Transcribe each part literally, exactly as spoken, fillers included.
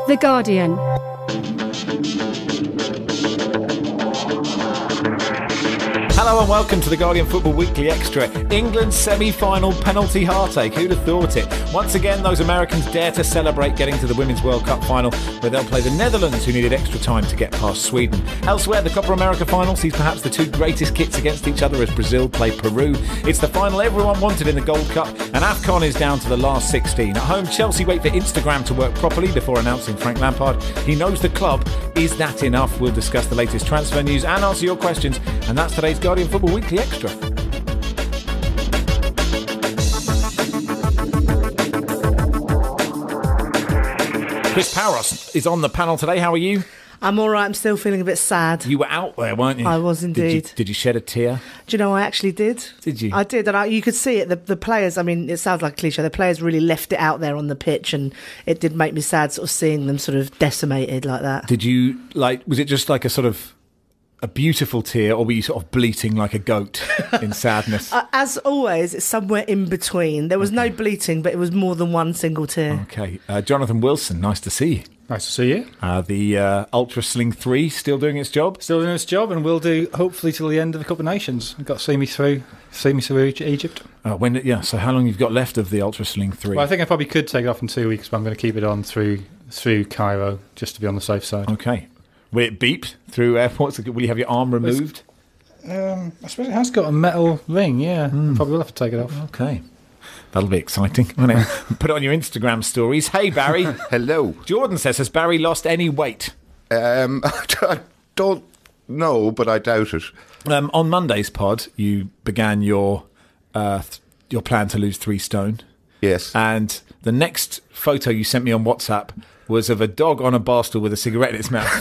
The Guardian. Hello and welcome to the Guardian Football Weekly Extra. England's semi-final penalty heartache. Who'd have thought it? Once again, those Americans dare to celebrate getting to the Women's World Cup final, where they'll play the Netherlands, who needed extra time to get past Sweden. Elsewhere, the Copa America final sees perhaps the two greatest kits against each other as Brazil play Peru. It's the final everyone wanted in the Gold Cup, and AFCON is down to the last sixteen. At home, Chelsea wait for Instagram to work properly before announcing Frank Lampard. He knows the club. Is that enough? We'll discuss the latest transfer news and answer your questions, and that's today's Guardian Football Weekly Extra. Chris Paros is on the panel today. How are you? I'm all right. I'm still feeling a bit sad. You were out there, weren't you? I was indeed. Did you, did you shed a tear? Do you know, I actually did. Did you? I did, and I, you could see it. The, the players, I mean, it sounds like a cliche. The players really left it out there on the pitch, and it did make me sad sort of seeing them sort of decimated like that. Did you, like, was it just like a sort of a beautiful tear, or were you sort of bleating like a goat in sadness? Uh, as always, it's somewhere in between. There was okay. no bleating, but it was more than one single tear. Okay. Uh, Jonathan Wilson, nice to see you. Nice to see you. Uh, the uh, Ultra Sling three still doing its job? Still doing its job, and will do hopefully till the end of the Cup of Nations. I've got to see me through, see me through Egypt. Uh, when? Yeah. So how long you've got left of the Ultra Sling three? Well, I think I probably could take it off in two weeks, but I'm going to keep it on through through Cairo just to be on the safe side. Okay. Will it beep through airports? Will you have your arm removed? Um, I suppose it has got a metal ring. Yeah, mm. Probably will have to take it off. Okay. That'll be exciting, won't it? Put it on your Instagram stories. Hey, Barry. Hello. Jordan says, has Barry lost any weight? Um, I don't know, but I doubt it. Um, on Monday's pod, you began your uh, th- your plan to lose three stone. Yes. And the next photo you sent me on WhatsApp was of a dog on a bar stool with a cigarette in its mouth.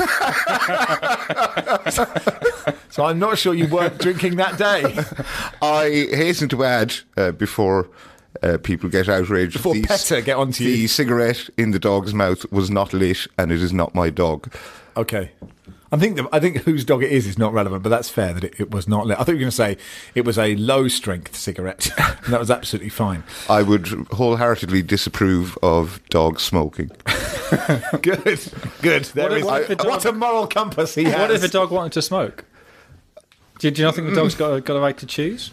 so, so I'm not sure you weren't drinking that day. I hasten to add, uh, before... Uh, people get outraged. Before the, Petter get onto the you. The cigarette in the dog's mouth was not lit, and it is not my dog. Okay. I think the, I think whose dog it is is not relevant, but that's fair that it, it was not lit. I thought you were going to say it was a low-strength cigarette. And that was absolutely fine. I would wholeheartedly disapprove of dog smoking. Good. Good. There what, is, what, I, dog, what a moral compass he has. What if a dog wanted to smoke? Do, do you not think the dog's got a, got a right to choose?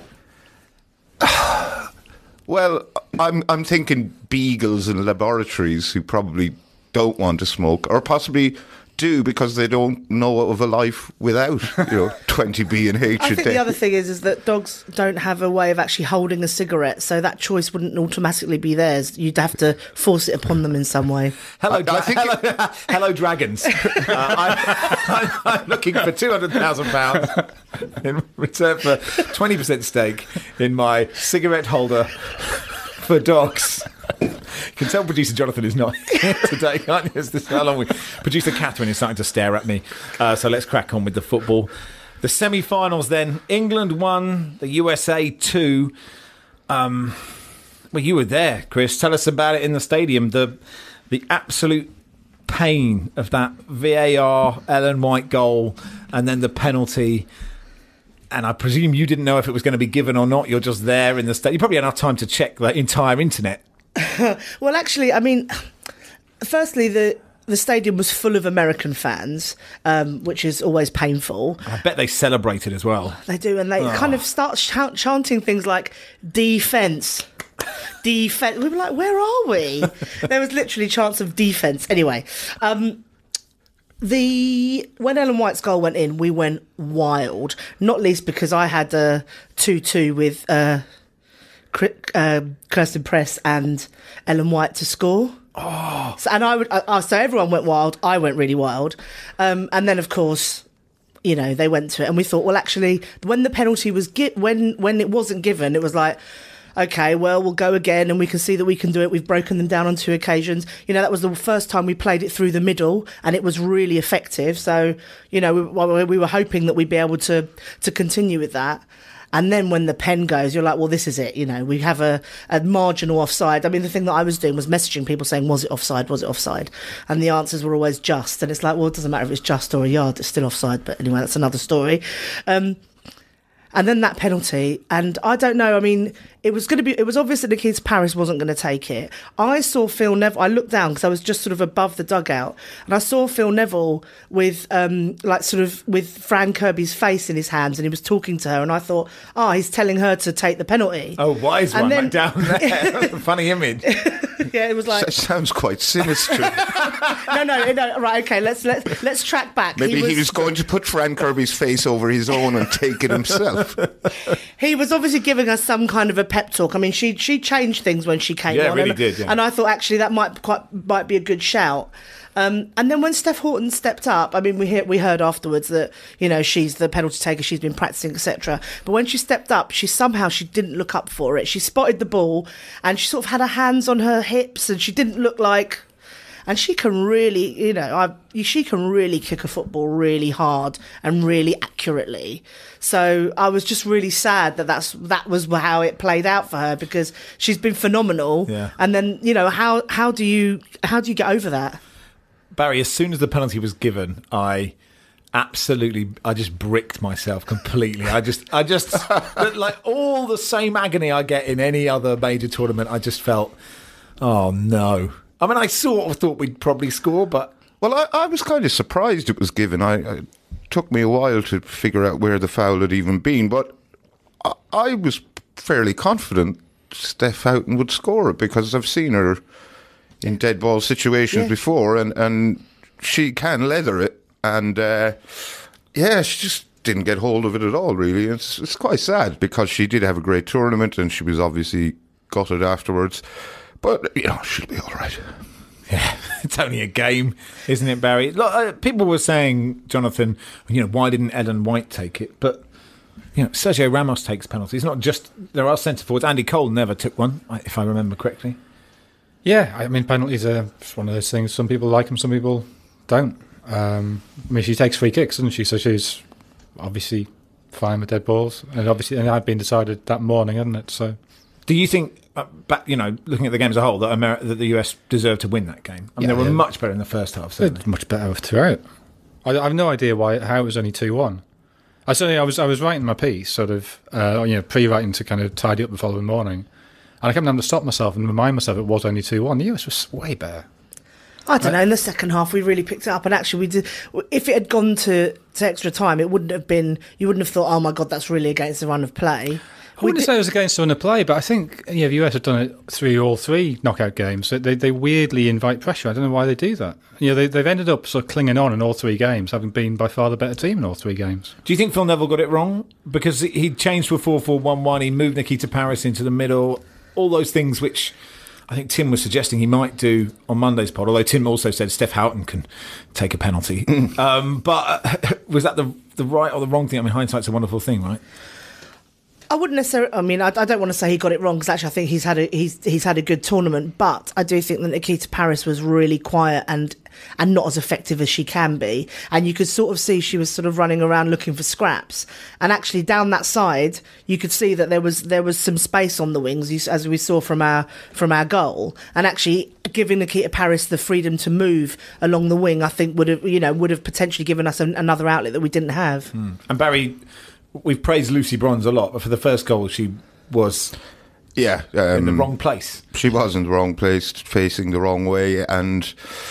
Well, I'm I'm thinking beagles in laboratories who probably don't want to smoke, or possibly do because they don't know of a life without, you know, twenty B and H. I think the other thing is is that dogs don't have a way of actually holding a cigarette, so that choice wouldn't automatically be theirs. You'd have to force it upon them in some way. Hello, dra- I think hello, it- hello, dragons. uh, I'm, I'm, I'm looking for two hundred thousand pounds in return for twenty percent stake in my cigarette holder for dogs. You can tell producer Jonathan is not here today, can't you? It's this, how long we... Producer Catherine is starting to stare at me. Uh, so let's crack on with the football. The semi-finals then. England won, the U S A two. Um, well, you were there, Chris. Tell us about it in the stadium. The the absolute pain of that V A R, Ellen White goal, and then the penalty. And I presume you didn't know if it was going to be given or not. You're just there in the stadium. You probably had enough time to check the entire internet. Well, actually, I mean, firstly, the the stadium was full of American fans, um, which is always painful. I bet they celebrated as well. They do, and they oh. kind of start ch- chanting things like defence, defence. We were like, where are we? There was literally chants of defence. Anyway, um, the when Ellen White's goal went in, we went wild, not least because I had a two two with... Uh, Uh, Kirsten Press and Ellen White to score. Oh, so, and I would. Uh, so everyone went wild. I went really wild, um, and then of course, you know, they went to it, and we thought, well, actually, when the penalty was gi- when when it wasn't given, it was like, okay, well, we'll go again, and we can see that we can do it. We've broken them down on two occasions. You know, that was the first time we played it through the middle, and it was really effective. So, you know, we, we were hoping that we'd be able to to continue with that. And then when the pen goes, you're like, well, this is it. You know, we have a, a marginal offside. I mean, the thing that I was doing was messaging people saying, was it offside? Was it offside? And the answers were always just. And it's like, well, it doesn't matter if it's just or a yard. It's still offside. But anyway, that's another story. Um, and then that penalty. And I don't know. I mean, it was going to be, it was obvious that Nikita Parris wasn't going to take it. I saw Phil Neville, I looked down because I was just sort of above the dugout, and I saw Phil Neville with, um, like sort of with Fran Kirby's face in his hands, and he was talking to her, and I thought, oh, he's telling her to take the penalty. Oh, wise And one, then- like down there. That's a funny image. Yeah, it was like, That sounds quite sinister. no, no, no, right, okay, let's, let's, let's track back. Maybe he was, going to put Fran Kirby's face over his own and take it himself. He was obviously giving us some kind of a pep talk. I mean, she she changed things when she came Yeah, on. really and, did, yeah. and I thought actually that might quite might be a good shout. Um, and then when Steph Houghton stepped up, I mean, we hear, we heard afterwards that, you know, she's the penalty taker, she's been practicing, et cetera. But when she stepped up, she somehow she didn't look up for it. She spotted the ball and she sort of had her hands on her hips and she didn't look like. And she can really, you know, I, she can really kick a football really hard and really accurately. So I was just really sad that that's, that was how it played out for her, because she's been phenomenal. Yeah. And then, you know, how, how do you how do you get over that? Barry, as soon as the penalty was given, I absolutely, I just bricked myself completely. I just, I just, like all the same agony I get in any other major tournament, I just felt, oh no. I mean, I sort of thought we'd probably score, but... Well, I, I was kind of surprised it was given. I, I it took me a while to figure out where the foul had even been, but I, I was fairly confident Steph Houghton would score it, because I've seen her in dead ball situations Yeah. before, and, and she can leather it. And, uh, yeah, she just didn't get hold of it at all, really. It's, it's quite sad, because she did have a great tournament, and she was obviously gutted afterwards. But, you know, she'll be all right. Yeah, it's only a game, isn't it, Barry? Look, uh, people were saying, Jonathan, you know, why didn't Ellen White take it? But, you know, Sergio Ramos takes penalties. Not just, there are centre forwards. Andy Cole never took one, if I remember correctly. Yeah, I mean, penalties are just one of those things. Some people like them, some people don't. Um, I mean, she takes free kicks, doesn't she? So she's obviously fine with dead balls. And obviously, and it had been decided that morning, hadn't it? So, do you think, uh, back, you know, looking at the game as a whole, that, Ameri- that the U S deserved to win that game? I mean, Yeah, they were yeah. much better in the first half, certainly. it's much better throughout. I, I have no idea why how it was only two one. I certainly I was I was writing my piece, sort of, uh, you know, pre-writing to kind of tidy up the following morning, and I kept having to stop myself and remind myself it was only two one. The U S was way better. I don't know. In the second half, we really picked it up, and actually, we did. If it had gone to, to extra time, it wouldn't have been. You wouldn't have thought, "Oh my God, that's really against the run of play." I wouldn't We say it was against run of play, but I think yeah, the U S have done it through all three knockout games. They they weirdly invite pressure. I don't know why they do that. You know, they they've ended up sort of clinging on in all three games, having been by far the better team in all three games. Do you think Phil Neville got it wrong? Because he changed to a four four one one, he moved Nikita Parris into the middle, all those things which I think Tim was suggesting he might do on Monday's pod, although Tim also said Steph Houghton can take a penalty. um, but uh, was that the the right or the wrong thing? I mean, hindsight's a wonderful thing, right? I wouldn't necessarily. I mean, I, I don't want to say he got it wrong, because actually, I think he's had a he's he's had a good tournament. But I do think that Nikita Parris was really quiet and and not as effective as she can be. And you could sort of see she was sort of running around looking for scraps. And actually, down that side, you could see that there was there was some space on the wings, you- as we saw from our from our goal. And actually, giving Nikita Parris the freedom to move along the wing, I think would have you know would have potentially given us an, another outlet that we didn't have. And Barry, we've praised Lucy Bronze a lot, but for the first goal, she was Yeah. Um, in the wrong place. She was in the wrong place, facing the wrong way, and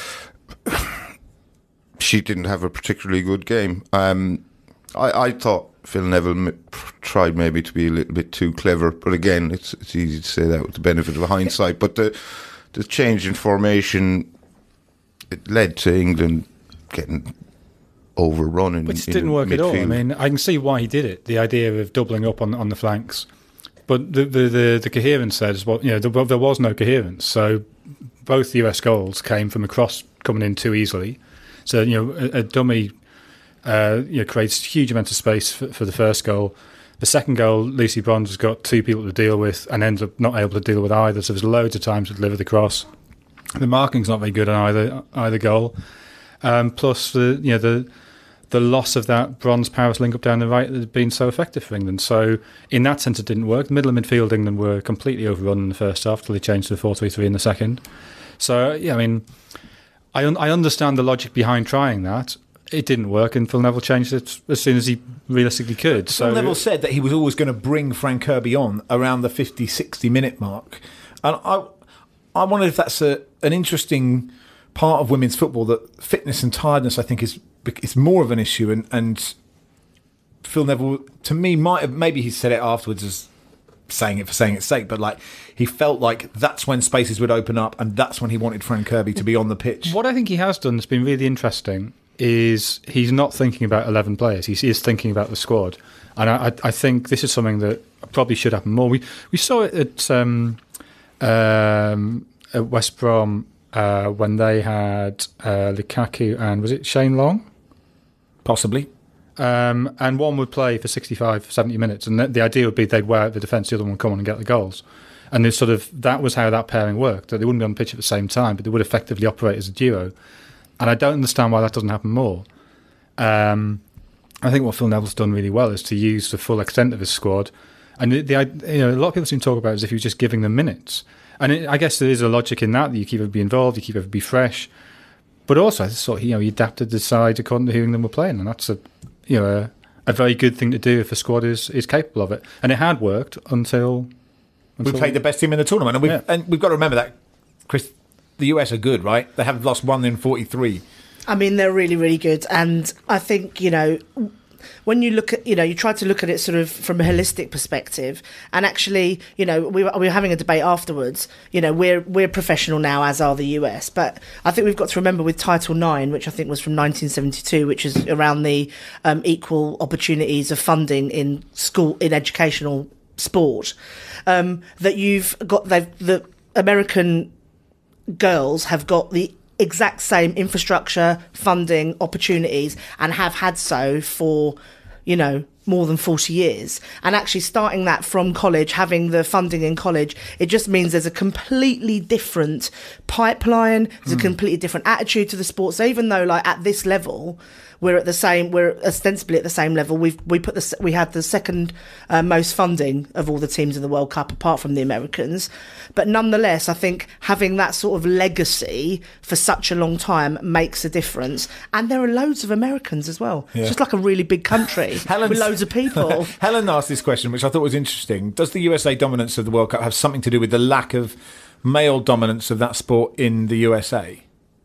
she didn't have a particularly good game. Um, I, I thought Phil Neville m- tried maybe to be a little bit too clever, but again, it's, it's easy to say that with the benefit of hindsight. But the the change in formation, it led to England getting overrun in, Which in didn't work at all. I midfield. mean, I can see why he did it. The idea of doubling up on on the flanks, but the the the, the coherence says, well, you know, there, there was no coherence. So both U S goals came from a cross coming in too easily. So you know, a, a dummy, uh, you know, creates a huge amount of space for, for the first goal. The second goal, Lucy Bronze has got two people to deal with and ends up not able to deal with either. So there's loads of times to deliver the cross. The marking's not very good on either either goal. Um, plus the you know the the loss of that Bronze Paris link up down the right that had been so effective for England. So in that sense, it didn't work. The middle of midfield, England were completely overrun in the first half till they changed to the four three three in the second. So yeah, I mean, I un- I understand the logic behind trying that. it didn't work, and Phil Neville changed it as soon as he realistically could. So Phil Neville said that he was always going to bring Frank Kirby on around the fifty, sixty minute mark. And I I wondered if that's a, an interesting part of women's football, that fitness and tiredness, I think, is is more of an issue. And, and Phil Neville, to me, might have, maybe he said it afterwards as saying it for saying its sake, but like he felt like that's when spaces would open up, and that's when he wanted Frank Kirby to be on the pitch. What I think he has done that's been really interesting is he's not thinking about eleven players. He is thinking about the squad, and I, I think this is something that probably should happen more. We we saw it at, um, um, at West Brom uh, when they had uh, Lukaku and was it Shane Long? Possibly. Um, and one would play for sixty-five, seventy minutes, and the, the idea would be they'd wear out the defence, the other one would come on and get the goals. And there's sort of that was how that pairing worked. That they wouldn't be on the pitch at the same time, but they would effectively operate as a duo. And I don't understand why that doesn't happen more. Um, I think what Phil Neville's done really well is to use the full extent of his squad. And the, the you know a lot of people seem to talk about it as if he was just giving them minutes. And it, I guess there is a logic in that that you keep everybody involved, you keep everybody fresh. But also, I thought you know he adapted the side according to who them were playing, and that's a you know, a, a very good thing to do if a squad is, is capable of it. And it had worked until... until we played the best team in the tournament. And we've, yeah. and we've got to remember that, Chris, the U S are good, right? They have lost one in forty-three. I mean, they're really, really good. And I think, you know, when you look at, you know, you try to look at it sort of from a holistic perspective, and actually, you know, we were, we were having a debate afterwards, you know, we're we're professional now, as are the U S, but I think we've got to remember with Title nine, which I think was from nineteen seventy-two, which is around the um, equal opportunities of funding in school, in educational sport, um, that you've got, they've, the American girls have got the exact same infrastructure, funding, opportunities, and have had so for, you know, more than forty years. And actually starting that from college, having the funding in college, it just means there's a completely different pipeline, there's mm. a completely different attitude to the sport. So even though, like, at this level, we're at the same, we're ostensibly at the same level, we've we put the we had the second uh, most funding of all the teams in the World Cup, apart from the Americans. But nonetheless, I think having that sort of legacy for such a long time makes a difference. And there are loads of Americans as well. Yeah. It's just like a really big country with loads of people. Helen asked this question, which I thought was interesting. Does the U S A dominance of the World Cup have something to do with the lack of male dominance of that sport in the U S A?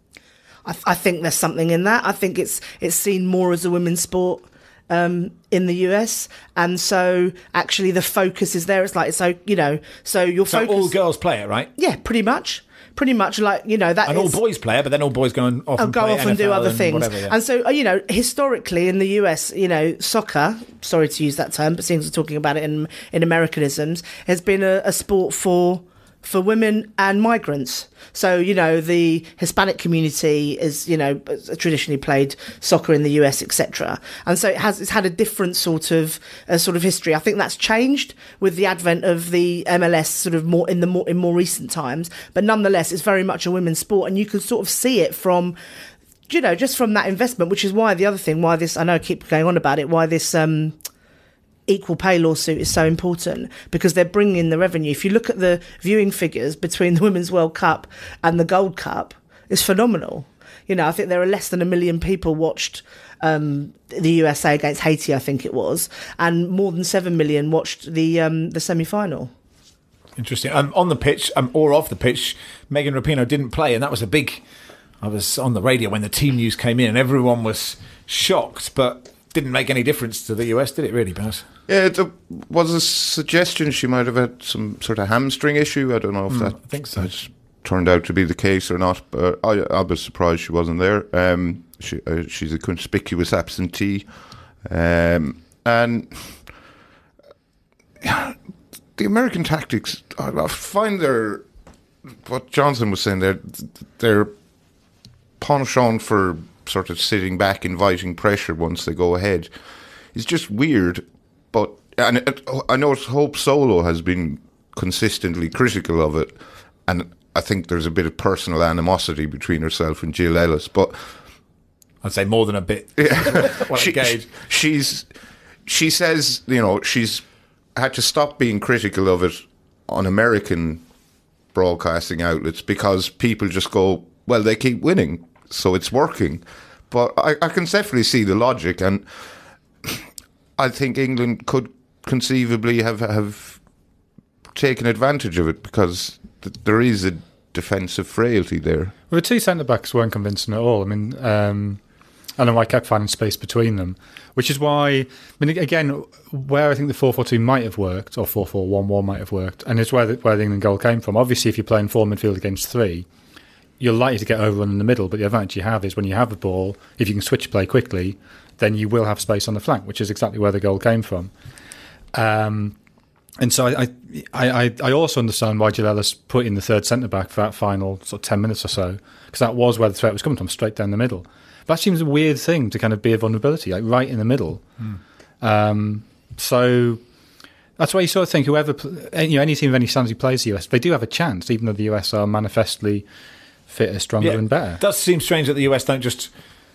I, th- I think there's something in that. I think it's it's seen more as a women's sport um, in the U S, and so actually the focus is there. It's like, so you know, so your so focus. all girls play it, right? Yeah, pretty much. Pretty much, like, you know, that and is, all boys play it, but then all boys go and off and go play off and N F L do other and things. Whatever, yeah. And so, you know, historically in the U S, you know, soccer, sorry to use that term, but seems we're talking about it in in Americanisms, has been a, a sport for for women and migrants. So, you know, the Hispanic community is, you know, traditionally played soccer in the U S, et cetera. And so it has it's had a different sort of uh, sort of history. I think that's changed with the advent of the M L S sort of more in the more in more recent times. But nonetheless, it's very much a women's sport, and you can sort of see it from, you know, just from that investment, which is why the other thing, why this, I know I keep going on about it, why this um equal pay lawsuit is so important, because they're bringing in the revenue. If you look at the viewing figures between the Women's World Cup and the Gold Cup, it's phenomenal. You know, I think there are less than a million people watched um, the U S A against Haiti, I think it was, and more than seven million watched the um, the semi-final. Interesting. Um, on the pitch um, or off the pitch, Megan Rapinoe didn't play, and that was a big... I was on the radio when the team news came in, and everyone was shocked, but didn't make any difference to the U S, did it really, Baz? Yeah, there was a suggestion she might have had some sort of hamstring issue. I don't know if Mm, that I think so. has turned out to be the case or not, but I, I was surprised she wasn't there. Um, she, uh, she's a conspicuous absentee. Um, and yeah, the American tactics, I, I find they're, what Johnson was saying, they're, they're penchant for sort of sitting back, inviting pressure once they go ahead. It's just weird. But and it, I know Hope Solo has been consistently critical of it, and I think there's a bit of personal animosity between herself and Jill Ellis. But I'd say more than a bit. Yeah. well, she, she's she says, you know, she's had to stop being critical of it on American broadcasting outlets because people just go, well, they keep winning, so it's working. but I, I can definitely see the logic, and I think England could conceivably have have taken advantage of it because th- there is a defensive frailty there. Well, the two centre backs weren't convincing at all. I mean, um, I don't know why I kept finding space between them, which is why, I mean, again, where I think the four four two might have worked, or four four one one might have worked, and it's where the, where the England goal came from. Obviously, if you're playing four midfield against three, you're likely to get overrun in the middle, but the advantage you have is when you have the ball, if you can switch play quickly, then you will have space on the flank, which is exactly where the goal came from. Um, and so I, I, I, I also understand why Jill Ellis put in the third centre-back for that final sort of ten minutes or so, because that was where the threat was coming from, straight down the middle. That seems a weird thing to kind of be a vulnerability, like right in the middle. Mm. Um, so that's why you sort of think whoever, you know, any team of any standard who plays the U S, they do have a chance, even though the U S are manifestly fitter, stronger, yeah, and better. It does seem strange that the U S don't just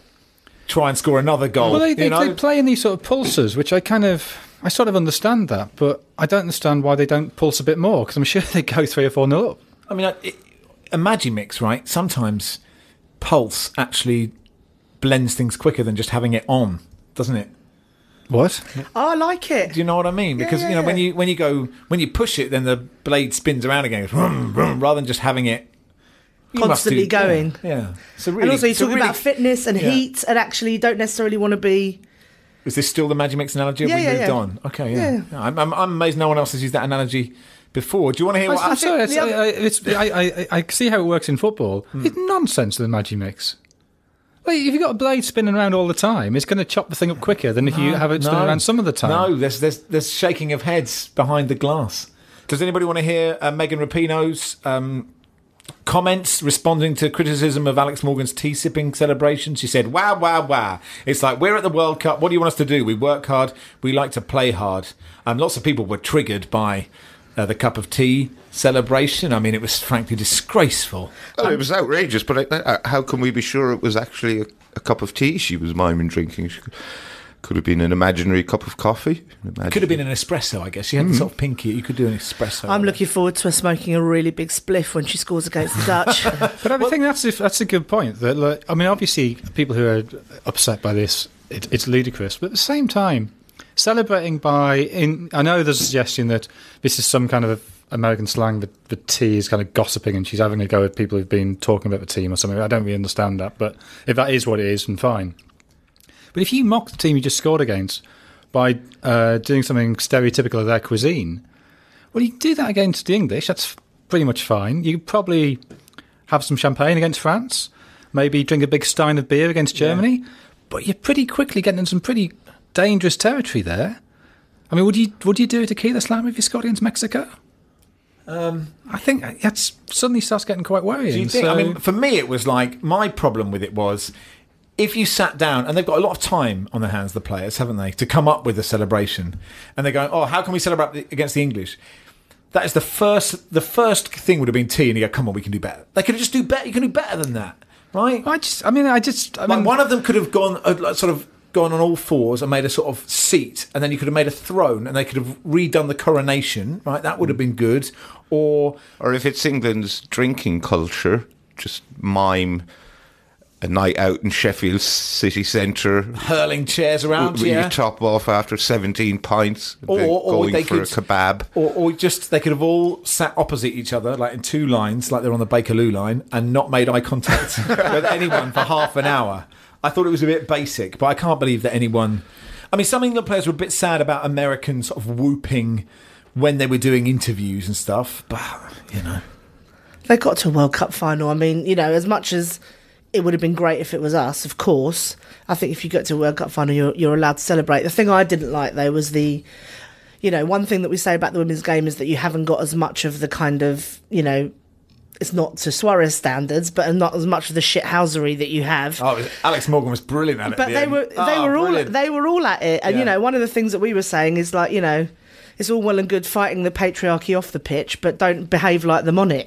try and score another goal. Well, they, they, you know? they play in these sort of pulses, which I kind of, I sort of understand that, but I don't understand why they don't pulse a bit more, because I'm sure they go three or four nil up. I mean, it, a Magimix, right? Sometimes pulse actually blends things quicker than just having it on, doesn't it? What? Oh, I like it. Do you know what I mean? Because yeah, you know yeah. when you when you go when you push it, then the blade spins around again, vroom, vroom, rather than just having it you constantly must do, going. Yeah, yeah. So really, and also, you're so talking really, about fitness and yeah. heat, and actually, you don't necessarily want to be. Is this still the Magimix analogy? Have Yeah, we yeah, moved yeah. on? Okay, yeah. Yeah. yeah. I'm, I'm, I'm amazed no one else has used that analogy before. Do you want to hear what I'm I sorry, it's, the other- I, it's, I, I, I see how it works in football. Hmm. It's nonsense, the Magimix. Like, if you've got a blade spinning around all the time, it's going to chop the thing up quicker than if you have it spinning No. around some of the time. No, there's, there's there's shaking of heads behind the glass. Does anybody want to hear uh, Megan Rapinoe's um, comments responding to criticism of Alex Morgan's tea sipping celebration? She said, "Wow, wow, wow! It's like we're at the World Cup. What do you want us to do? We work hard. We like to play hard." And lots of people were triggered by uh, the cup of tea celebration. I mean, it was frankly disgraceful. Well, it was outrageous, but I, I, how can we be sure it was actually a, a cup of tea she was miming drinking? She could, could have been an imaginary cup of coffee. It could have been an espresso, I guess. She had the sort of pinky. You could do an espresso. I'm looking forward to her smoking a really big spliff when she scores against the Dutch. But I think that's a, that's a good point. That like, I mean, obviously, people who are upset by this, it, it's ludicrous. But at the same time, celebrating by, in, I know there's a suggestion that this is some kind of American slang, that the tea is kind of gossiping and she's having a go at people who've been talking about the team or something. I don't really understand that, but if that is what it is, then fine. But if you mock the team you just scored against by uh, doing something stereotypical of their cuisine, well, you do that against the English, that's pretty much fine. You could probably have some champagne against France, maybe drink a big stein of beer against Germany, yeah. But you're pretty quickly getting in some pretty dangerous territory there. I mean, would you would you do it to Tequila Slam if you scored against Mexico? Um, I think that's suddenly starts getting quite worrying. Do you think? So, I mean, for me, it was like my problem with it was if you sat down, and they've got a lot of time on their hands, the players, haven't they, to come up with a celebration, and they're going, "Oh, how can we celebrate against the English?" That is the first. The first thing would have been tea, and you go, "Come on, we can do better." They could have just do better. You can do better than that, right? I just, I mean, I just, I like mean, one of them could have gone uh, like, sort of. gone on all fours and made a sort of seat, and then you could have made a throne, and they could have redone the coronation, right? That would have been good. Or, or if it's England's drinking culture, just mime a night out in Sheffield city centre, hurling chairs around, with yeah. your top off after seventeen pints, or, then or going they for could, a kebab, or, or just they could have all sat opposite each other, like in two lines, like they're on the Bakerloo line, and not made eye contact with anyone for half an hour. I thought it was a bit basic, but I can't believe that anyone... I mean, some England players were a bit sad about Americans sort of whooping when they were doing interviews and stuff, but, you know. They got to a World Cup final. I mean, you know, as much as it would have been great if it was us, of course, I think if you get to a World Cup final, you're, you're allowed to celebrate. The thing I didn't like, though, was the... You know, one thing that we say about the women's game is that you haven't got as much of the kind of, you know... It's not to Suarez standards, but not as much of the shithousery that you have. Oh, Alex Morgan was brilliant at it. But the they end. were they oh, were all brilliant. they were all at it, and Yeah. you know, one of the things that we were saying is like, you know, it's all well and good fighting the patriarchy off the pitch, but don't behave like them on it.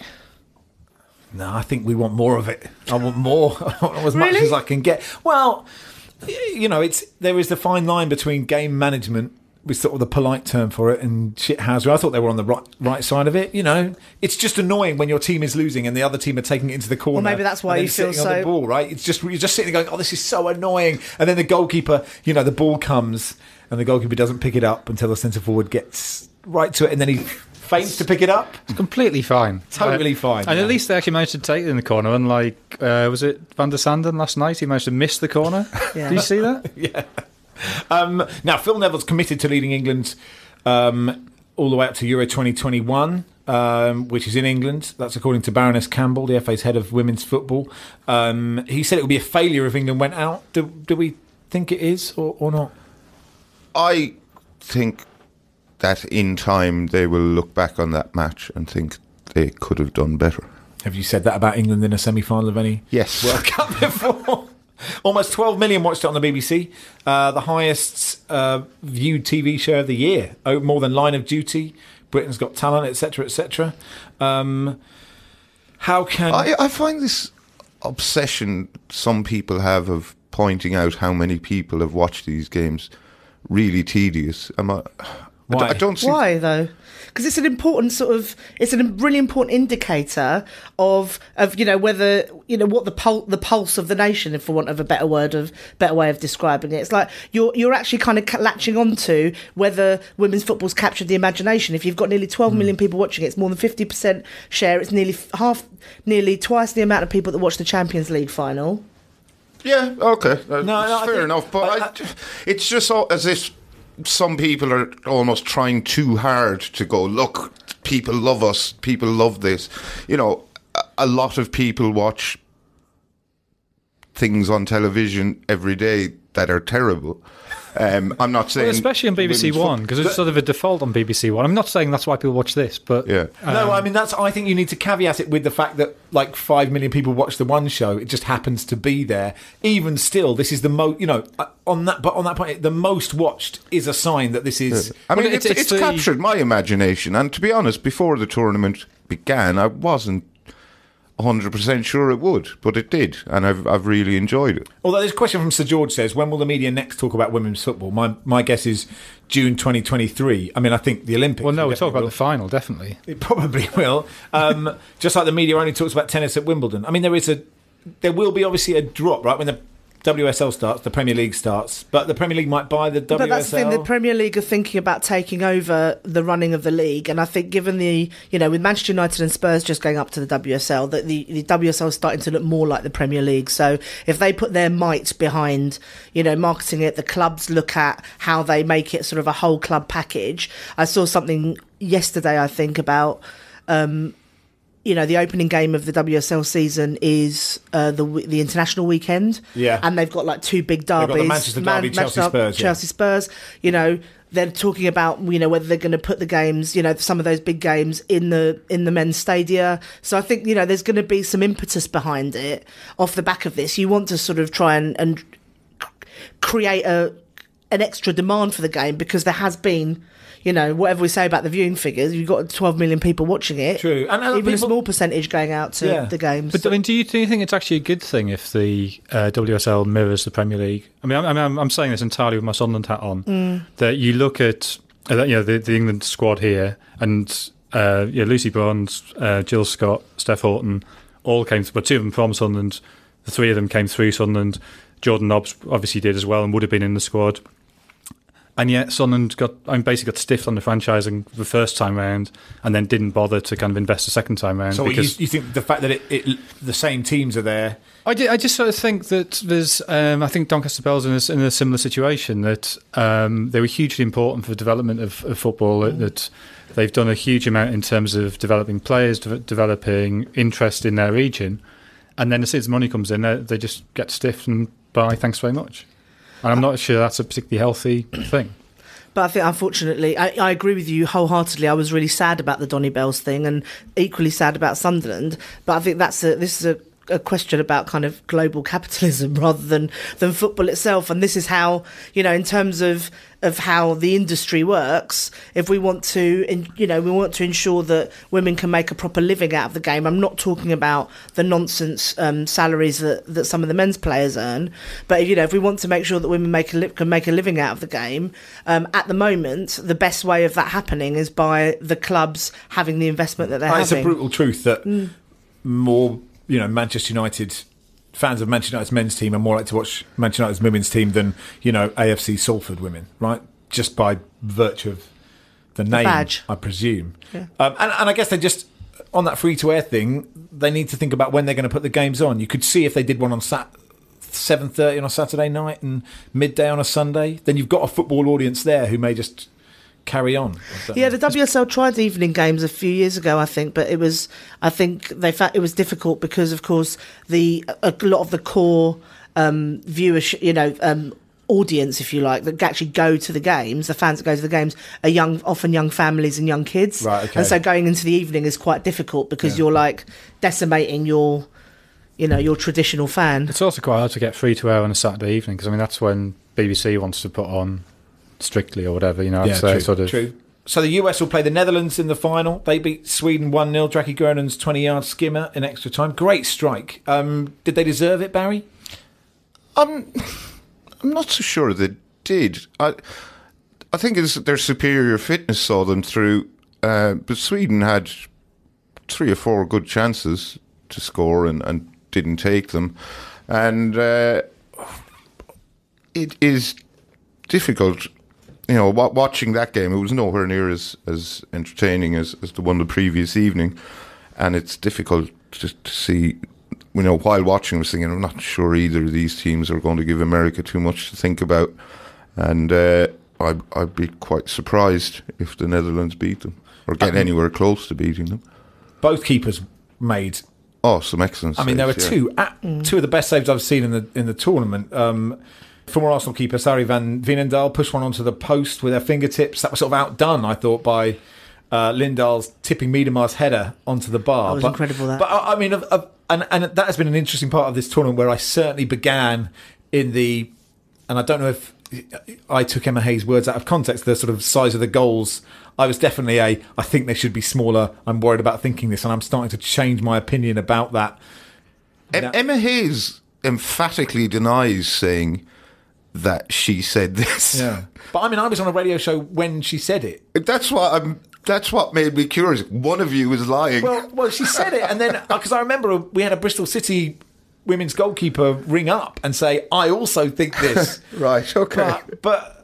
No, I think we want more of it. I want more, as much Really? as I can get. Well, you know, it's there is the fine line between game management, was sort of the polite term for it, and shithousery. I thought they were on the right, right side of it. You know, it's just annoying when your team is losing and the other team are taking it into the corner. Well, maybe that's why and you then feel sitting on so- the ball, right? It's just you're just sitting there going, "Oh, this is so annoying." And then the goalkeeper, you know, the ball comes and the goalkeeper doesn't pick it up until the centre forward gets right to it, and then he feints to pick it up. It's completely fine. Totally Uh, fine. And yeah. at least they actually managed to take it in the corner. Unlike, uh, was it Van der Sanden last night? He managed to miss the corner. Yeah. Did you see that? yeah. Um, now, Phil Neville's committed to leading England um, all the way up to Euro twenty twenty-one, um, which is in England. That's according to Baroness Campbell, the F A's head of women's football. Um, he said it would be a failure if England went out. Do, do we think it is or, or not? I think that in time they will look back on that match and think they could have done better. Have you said that about England in a semi-final of any Yes. World Cup before? Almost twelve million watched it on the B B C. Uh, the highest uh, viewed T V show of the year. Oh, more than Line of Duty, Britain's Got Talent, et cetera, et cetera. Um, how can... I, I find this obsession some people have of pointing out how many people have watched these games really tedious. Am I, I d- Why? I don't see... Why though? Because it's an important sort of, it's a really important indicator of, of you know whether you know what the pul- the pulse of the nation, if for want of a better word of better way of describing it. It's like you're you're actually kind of latching onto whether women's football's captured the imagination. If you've got nearly twelve Mm. million people watching it, it's more than fifty percent share. It's nearly f- half, nearly twice the amount of people that watch the Champions League final. Yeah, okay. Uh, No, no, I fair think- enough. But I- I, it's just so, as if some people are almost trying too hard to go, look, people love us, people love this. You know, a, a lot of people watch things on television every day that are terrible. Um, I'm not saying... Well, especially on B B C women's One, because it's sort of a default on B B C One. I'm not saying that's why people watch this, but Yeah. No, I mean that's. I think you need to caveat it with the fact that like five million people watch the one show. It just happens to be there. Even still, this is the most. You know, uh, on that. But on that point, the most watched is a sign that this is. I mean, Well, it's, it's- it's, it's the- captured my imagination. And to be honest, before the tournament began, I wasn't one hundred percent sure it would, but it did. And I've, I've really enjoyed it. Although this question from Sir George says, when will the media next talk about women's football? My my guess is June twenty twenty-three. I mean, I think the Olympics. well, no, will we talk about definitely the final, definitely. will. It probably will. Um, just like the media only talks about tennis at Wimbledon. I mean, there is a, there will be obviously a drop right when the W S L starts, the Premier League starts, but the Premier League might buy the W S L. But that's the thing, the Premier League are thinking about taking over the running of the league, and I think given the, you know, with Manchester United and Spurs just going up to the W S L, that the, the W S L is starting to look more like the Premier League. So if they put their might behind, you know, marketing it, the clubs look at how they make it sort of a whole club package. I saw something yesterday, I think, about... Um, you know, the opening game of the W S L season is uh, the the international weekend. Yeah. And they've got like two big derbies. got the Manchester derby, Chelsea Spurs, yeah. Chelsea Spurs. You know, they're talking about, you know, whether they're going to put the games, you know, some of those big games in the in the men's stadia. So I think, you know, there's going to be some impetus behind it off the back of this. You want to sort of try and, and create a an extra demand for the game because there has been... You know, whatever we say about the viewing figures, you've got twelve million people watching it. True. And other even a people- small percentage going out to Yeah. the games. But I mean, do you, do you think it's actually a good thing if the uh, W S L mirrors the Premier League? I mean, I'm, I'm, I'm saying this entirely with my Sunderland hat on. Mm. That you look at, uh, you know, the, the England squad here, and uh, yeah, Lucy Bronze, uh, Jill Scott, Steph Horton, all came. But two of them from Sunderland. The three of them came through Sunderland. Jordan Nobbs obviously did as well and would have been in the squad. And yet Sunderland got, I mean, basically got stiffed on the franchising the first time round, and then didn't bother to kind of invest the second time round. So you, because you think the fact that it, it the same teams are there? I, di- I just sort of think that there's, um, I think Doncaster Bell's in a, in a similar situation, that um, they were hugely important for the development of, of football, mm. that they've done a huge amount in terms of developing players, de- developing interest in their region, and then as soon as money comes in, they, they just get stiffed and bye, thanks very much. And I'm not sure that's a particularly healthy thing. But I think, unfortunately, I, I agree with you wholeheartedly. I was really sad about the Donny Bells thing and equally sad about Sunderland. But I think that's a, this is a a question about kind of global capitalism rather than than football itself. And this is how, you know, in terms of of how the industry works, if we want to, in, you know, we want to ensure that women can make a proper living out of the game. I'm not talking about the nonsense um, salaries that, that some of the men's players earn, but, you know, if we want to make sure that women make a li- can make a living out of the game, um, at the moment, the best way of that happening is by the clubs having the investment that they're Oh, having. it's a brutal truth that mm. more, you know, Manchester United fans of Manchester United's men's team are more likely to watch Manchester United's women's team than, you know, A F C Salford women, right? Just by virtue of the name, badge. I presume. Yeah. Um, and, and I guess they just, on that free-to-air thing, they need to think about when they're going to put the games on. You could see if they did one on Sat seven thirty on a Saturday night and midday on a Sunday, then you've got a football audience there who may just carry on. Yeah, the W S L tried evening games a few years ago, I think, but it was, I think they found it was difficult because, of course, the a lot of the core um, viewership, you know, um, audience, if you like, that actually go to the games, the fans that go to the games, are young, often young families and young kids. Right, okay. And so going into the evening is quite difficult because yeah. you're like decimating your, you know, your traditional fan. It's also quite hard to get free to air on a Saturday evening because, I mean, that's when B B C wants to put on Strictly or whatever, you know. Yeah, I'd say true, sort of true. So the U S will play the Netherlands in the final. They beat Sweden one nil. Jackie Gronen's twenty-yard skimmer in extra time. Great strike. Um, did they deserve it, Barry? I'm, I'm not so sure they did. I, I think it's their superior fitness saw them through. Uh, but Sweden had three or four good chances to score and, and didn't take them. And uh, it is difficult. You know, watching that game, it was nowhere near as, as entertaining as, as the one the previous evening. And it's difficult to, to see, you know, while watching, I was thinking, I'm not sure either of these teams are going to give America too much to think about. And uh, I'd, I'd be quite surprised if the Netherlands beat them or get um, anywhere close to beating them. Both keepers made... Oh, some excellent I mean, there were saves, two, at, mm. two of the best saves I've seen in the in the tournament. Um, Former Arsenal keeper Sari van Veenendaal pushed one onto the post with her fingertips. That was sort of outdone, I thought, by uh, Lindahl's tipping Miedemar's header onto the bar. That was but, incredible, that. But, I mean, of, of, and, and that has been an interesting part of this tournament where I certainly began in the... And I don't know if I took Emma Hayes' words out of context, the sort of size of the goals. I was definitely a, I think they should be smaller. I'm worried about thinking this, and I'm starting to change my opinion about that. Em- Emma Hayes emphatically denies saying... that she said this. Yeah. But I mean, I was on a radio show when she said it. That's what I'm. That's what made me curious. One of you was lying. Well, well, she said it, and then because I remember we had a Bristol City women's goalkeeper ring up and say, "I also think this." Right. Okay. But, but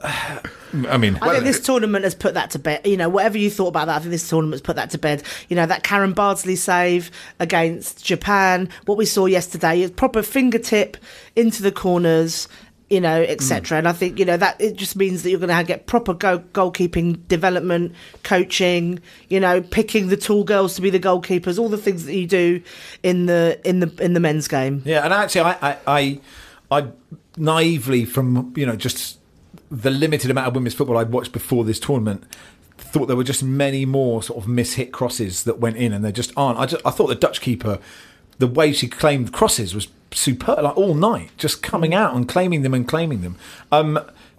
I mean, I well, think this tournament has put that to bed. You know, whatever you thought about that, I think this tournament has put that to bed. You know, that Karen Bardsley save against Japan, what we saw yesterday, is proper fingertip into the corners. You know, et cetera. Mm. And I think, you know, that it just means that you're going to get proper goal, goalkeeping development, coaching, you know, picking the tall girls to be the goalkeepers, all the things that you do in the in the in the men's game. Yeah, and actually, I I I, I naively, from you know just the limited amount of women's football I'd watched before this tournament, thought there were just many more sort of mishit crosses that went in, and there just aren't. I just I thought the Dutch keeper, the way she claimed crosses was superb, like all night, just coming out and claiming them and claiming them. Um,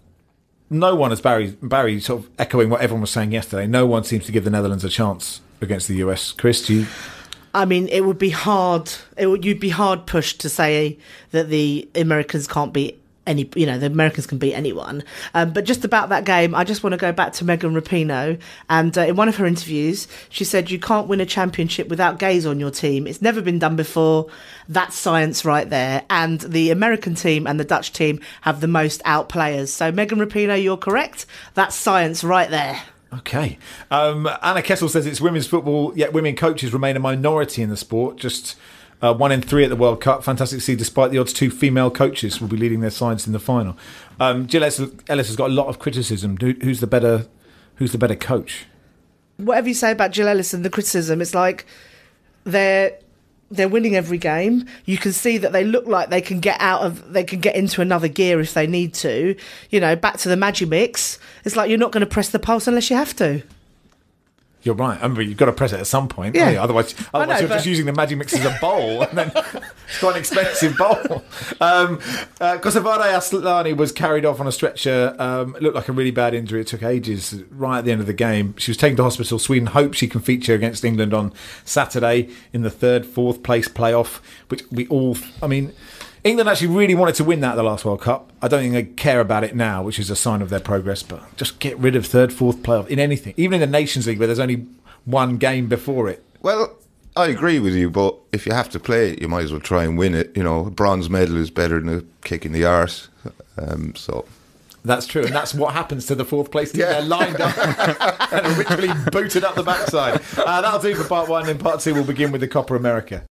no one, as Barry, Barry sort of echoing what everyone was saying yesterday, no one seems to give the Netherlands a chance against the U S. Chris, do you... I mean, it would be hard, it would, you'd be hard pushed to say that the Americans can't beat any, you know, the Americans can beat anyone. Um, but just about that game, I just want to go back to Megan Rapinoe. And uh, in one of her interviews, she said, you can't win a championship without gays on your team. It's never been done before. That's science right there. And the American team and the Dutch team have the most out players. So Megan Rapinoe, you're correct. That's science right there. Okay. Um, Anna Kessel says it's women's football, yet women coaches remain a minority in the sport. Just... Uh, one in three at the World Cup. Fantastic to see, despite the odds, two female coaches will be leading their sides in the final. Um, Jill Ellis has got a lot of criticism. Who, who's the better? Who's the better coach? Whatever you say about Jill Ellis and the criticism, it's like they're they're winning every game. You can see that they look like they can get out of, they can get into another gear if they need to. You know, back to the Magimix. It's like you're not going to press the pulse unless you have to. You're right. I mean, you've got to press it at some point. Yeah. Yeah. Otherwise, otherwise know, you're but- just using the Magic Mix as a bowl, and then it's quite an expensive bowl. Um, uh, Kosovare Asllani was carried off on a stretcher. Um, it looked like a really bad injury. It took ages. Right at the end of the game, she was taken to hospital. Sweden hopes she can feature against England on Saturday in the third, fourth place playoff, which we all. I mean. England actually really wanted to win that at the last World Cup. I don't think they care about it now, which is a sign of their progress. But just get rid of third, fourth playoff in anything, even in the Nations League where there's only one game before it. Well, I agree with you, but if you have to play it, you might as well try and win it. You know, a bronze medal is better than a kick in the arse. Um, so That's true, and that's what happens to the fourth place team. Yeah. They're lined up and are literally booted up the backside. Uh, that'll do for part one. In part two, we'll begin with the Copa America.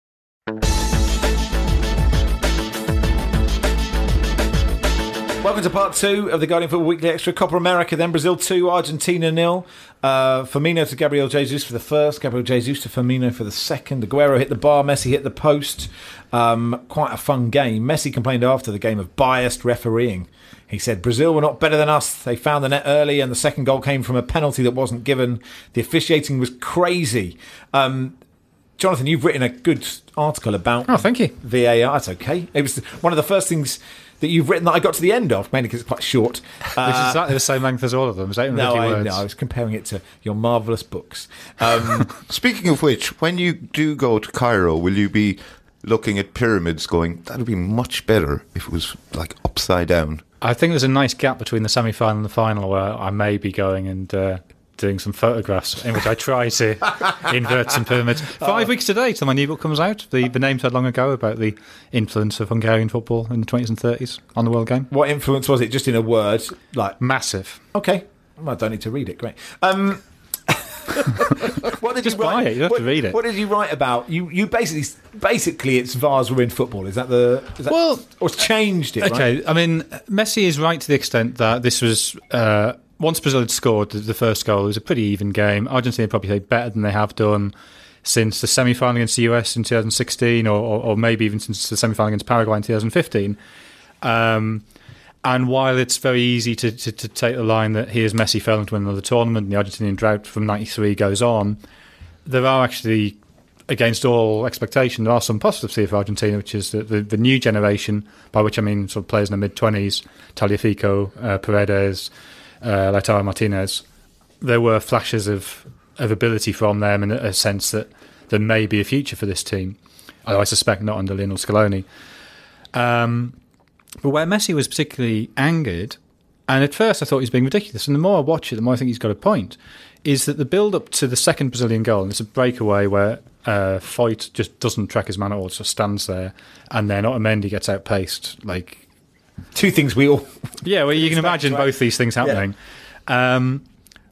Welcome to part two of the Guardian Football Weekly Extra. Copa America, then Brazil two, Argentina nil. Uh, Firmino to Gabriel Jesus for the first, Gabriel Jesus to Firmino for the second. Aguero hit the bar, Messi hit the post. Um, quite a fun game. Messi complained after the game of biased refereeing. He said, Brazil were not better than us. They found the net early, and the second goal came from a penalty that wasn't given. The officiating was crazy. Um, Jonathan, you've written a good article about Oh, thank you. V A R. That's okay. It was one of the first things that you've written that I got to the end of, mainly because it's quite short. Which Uh, is exactly the same length as all of them. It's eight hundred no, fifty I, words. no, I was comparing it to your marvellous books. Um, speaking of which, when you do go to Cairo, will you be looking at pyramids going, that'd be much better if it was like upside down? I think there's a nice gap between the semi-final and the final where I may be going and uh, doing some photographs in which I try to invert some pyramids. Five weeks today till my new book comes out. The, the name said long ago about the influence of Hungarian football in the twenties and thirties on the world game. what influence was it? Just in a word, like Massive. okay, well, I don't need to read it. Great. Um, what did Just you write? buy it, you don't have what, to read it. What did you write about? You you basically basically it's V A Rs were in football. Is that the is that, Well, or it's changed it? Okay, right? I mean, Messi is right to the extent that this was, uh, once Brazil had scored the, the first goal, it was a pretty even game. Argentina probably played better than they have done since the semi-final against the U S in two thousand sixteen, or, or, or maybe even since the semi-final against Paraguay in two thousand fifteen. Um, and while it's very easy to, to, to take the line that here's Messi failing to win another tournament and the Argentinian drought from ninety-three goes on, there are actually, against all expectation, there are some positives here for Argentina, which is that the, the new generation, by which I mean sort of players in their mid-twenties, Tagliafico, uh, Paredes, uh, Lautaro Martinez, there were flashes of, of ability from them and a, a sense that there may be a future for this team, although I suspect not under Lionel Scaloni. Um, but where Messi was particularly angered, and at first I thought he was being ridiculous, and the more I watch it, the more I think he's got a point, is that the build-up to the second Brazilian goal, and it's a breakaway where uh, Foyt just doesn't track his man at all, just stands there, and then Otamendi gets outpaced. Like, Two things we all. yeah, well, you can Expect, imagine right? both these things happening. Um,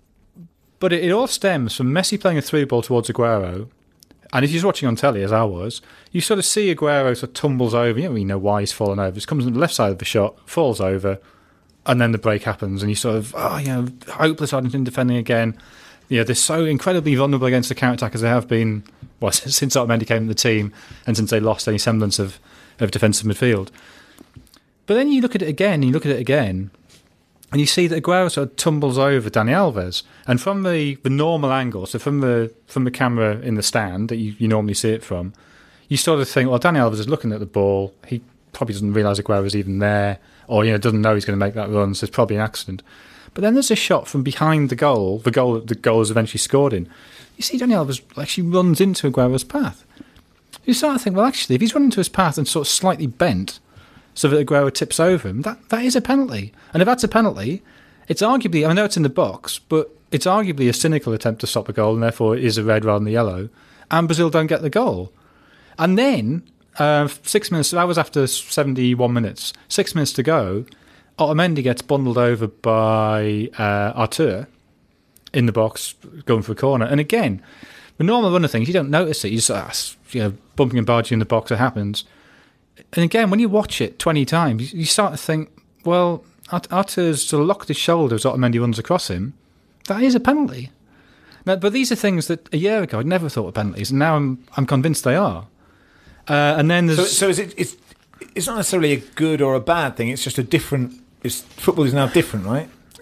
but it, it all stems from Messi playing a through ball towards Aguero. And if you're watching on telly, as I was, you sort of see Aguero sort of tumbles over. You don't really know why he's fallen over. He comes on the left side of the shot, falls over, and then the break happens. And you sort of, oh, you know, hopeless Argentine defending again. You know, they're so incredibly vulnerable against the counter-attack as they have been, well, since Otamendi came to the team and since they lost any semblance of, of defensive midfield. But then you look at it again, and you look at it again, and you see that Aguero sort of tumbles over Dani Alves. And from the, the normal angle, so from the from the camera in the stand that you, you normally see it from, you sort of think, well, Dani Alves is looking at the ball. He probably doesn't realise Aguero's even there, or you know doesn't know he's going to make that run, so it's probably an accident. But then there's a shot from behind the goal, the goal that the goal is eventually scored in. You see Dani Alves actually runs into Aguero's path. You start to think, well, actually, if he's running into his path and sort of slightly bent, so that Aguero tips over him, that, that is a penalty. And if that's a penalty, it's arguably, I know it's in the box, but it's arguably a cynical attempt to stop a goal, and therefore it is a red rather than a yellow, and Brazil don't get the goal. And then, uh, six minutes, that was after seventy-one minutes, six minutes to go, Otamendi gets bundled over by uh, Artur in the box, going for a corner. And again, the normal run of things, you don't notice it. You just, ah, you know, bumping and barging in the box, it happens. And again, when you watch it twenty times, you start to think, well, Artur's sort of locked his shoulder as Otamendi runs across him. That is a penalty. Now, but these are things that a year ago I'd never thought were penalties, and now I'm I'm convinced they are. Uh, and then there's So, so is it? It's it's not necessarily a good or a bad thing. It's just a different. It's football is now different, right?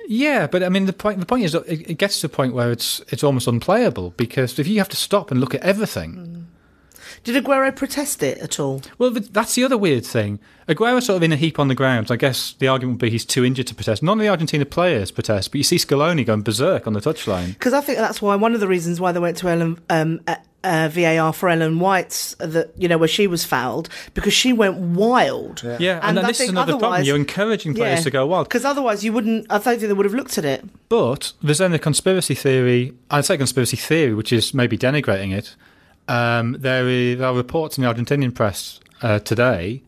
Yeah, but I mean, the point the point is, that it, it gets to a point where it's it's almost unplayable, because if you have to stop and look at everything. Mm. Did Aguero protest it at all? Well, that's the other weird thing. Aguero's sort of in a heap on the ground. I guess the argument would be he's too injured to protest. None of the Argentina players protest, but you see Scaloni going berserk on the touchline. Because I think that's why one of the reasons why they went to Ellen, um, uh, uh, V A R for Ellen White's, uh, that you know, where she was fouled, because she went wild. Yeah, yeah and, and this is another problem. You're encouraging players yeah, to go wild. Because otherwise you wouldn't, I don't think they would have looked at it. But there's then the conspiracy theory, I'd say conspiracy theory, which is maybe denigrating it. Um, there, is, there are reports in the Argentinian press uh, today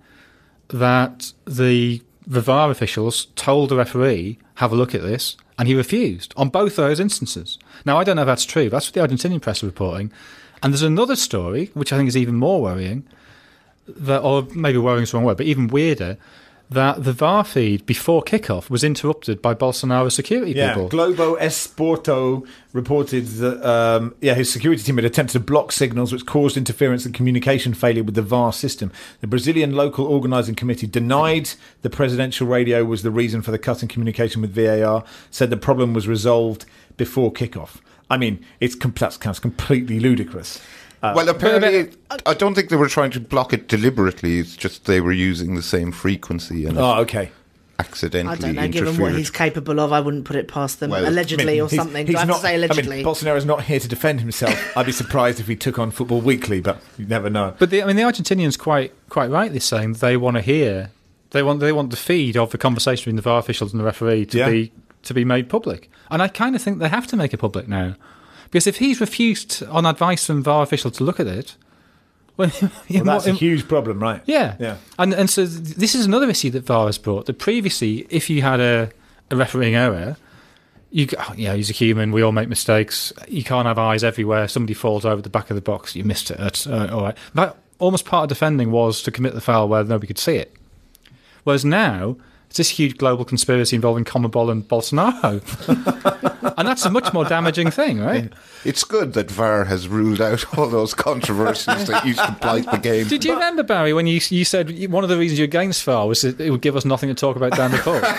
that the, the V A R officials told the referee, have a look at this, and he refused on both those instances. Now, I don't know if that's true, but that's what the Argentinian press are reporting. And there's another story, which I think is even more worrying, that, or maybe worrying is the wrong word, but even weirder, that the V A R feed before kickoff was interrupted by Bolsonaro's security yeah, people. Globo Esporto reported that um, yeah, his security team had attempted to block signals, which caused interference and communication failure with the V A R system. The Brazilian local organising committee denied the presidential radio was the reason for the cut in communication with V A R, said the problem was resolved before kickoff. I mean, it's that's kind of completely ludicrous. Uh, well, apparently, I don't think they were trying to block it deliberately. It's just they were using the same frequency and oh, okay. accidentally I don't know, interfered. given what he's capable of, I wouldn't put it past them. Well, allegedly I mean, or he's- something. he's Do I have not, to say allegedly? I mean, Bolsonaro's not here to defend himself. I'd be surprised if he took on Football Weekly, but you never know. But the, I mean, the Argentinians quite quite rightly saying they want to hear, they want they want the feed of the conversation between the V A R officials and the referee to Yeah. be to be made public, and I kind of think they have to make it public now, because if he's refused on advice from V A R officials to look at it, well, Well, that's a huge problem, right? yeah, Yeah. and and so th- this is another issue that V A R has brought. That previously, if you had a, a refereeing error, you go, oh, yeah, he's a human. We all make mistakes. You can't have eyes everywhere. Somebody falls over the back of the box. You missed it. That's uh, all right. That almost part of defending was to commit the foul where nobody could see it. Whereas now, it's this huge global conspiracy involving CONMEBOL and Bolsonaro. And that's a much more damaging thing, right? It's good that V A R has ruled out all those controversies that used to blight the game. Did you remember, Barry, when you you said one of the reasons you're against V A R was that it would give us nothing to talk about down the pub?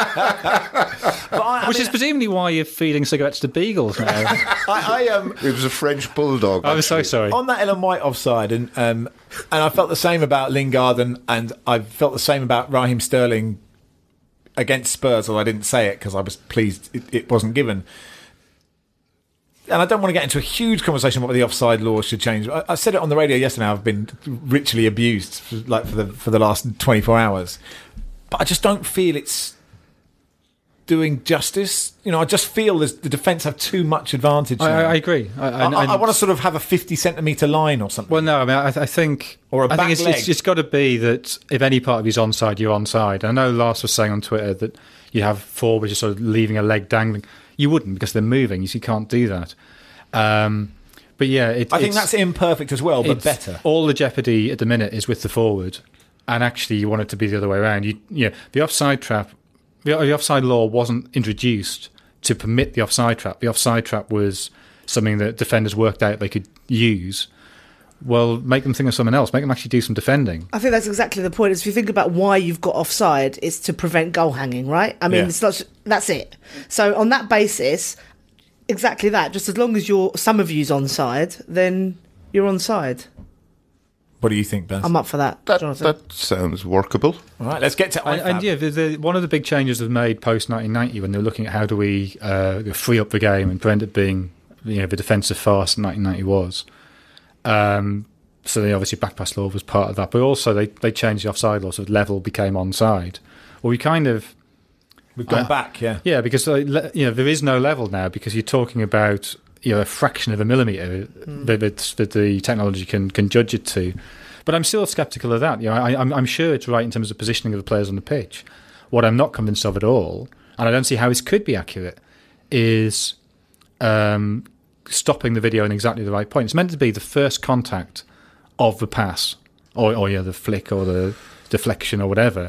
But I, I Which mean, is presumably why you're feeding cigarettes to beagles now. I, I um. It was a French bulldog. I was so actually. sorry. On that Ellen White offside, and um, and I felt the same about Lingard, and, and I felt the same about Raheem Sterling against Spurs, although I didn't say it because I was pleased it, it wasn't given. And I don't want to get into a huge conversation about whether the offside law should change. I, I said it on the radio yesterday. I've been ritually abused for, like for the for the last twenty-four hours, but I just don't feel it's doing justice. You know, I just feel there's, the defence have too much advantage. I, now. I, I agree. I, I, and- I, and- I want to sort of have a fifty centimetre line or something. Well, no, I mean, I, I think, Or a I back think it's, leg. it's, it's got to be that if any part of you's onside, you're onside. I know Lars was saying on Twitter that you have forwards just sort of leaving a leg dangling. You wouldn't, because they're moving. You, you can't do that. Um, but yeah, it, I think it's, that's imperfect as well, but it's- better. All the jeopardy at the minute is with the forward, and actually, you want it to be the other way around. You, you know, the offside trap, the, the offside law wasn't introduced to permit the offside trap. The offside trap was something that defenders worked out they could use. Well, make them think of something else. Make them actually do some defending. I think that's exactly the point. Is if you think about why you've got offside, it's to prevent goal hanging, right? I mean, Yeah. it's not. That's it. So on that basis, exactly that. Just as long as you're some of you's onside, then you're onside. What do you think, Ben? I'm up for that, That, Jonathan. that sounds workable. All right, let's get to And, I and yeah, the, the, one of the big changes they've made post nineteen ninety when they're looking at how do we uh, free up the game and prevent it being, you know, the defensive farce nineteen ninety was. Um, so they obviously back pass law was part of that, but also they, they changed the offside law so that level became onside. Well, we kind of We've gone Uh, back, yeah. yeah, because uh, le- you know there is no level now because you're talking about you know a fraction of a millimetre that, that, that the technology can can judge it to. But I'm still sceptical of that. You know, I, I'm, I'm sure it's right in terms of positioning of the players on the pitch. What I'm not convinced of at all, and I don't see how this could be accurate, is um, stopping the video in exactly the right point. It's meant to be the first contact of the pass, or, or yeah, the flick or the deflection or whatever.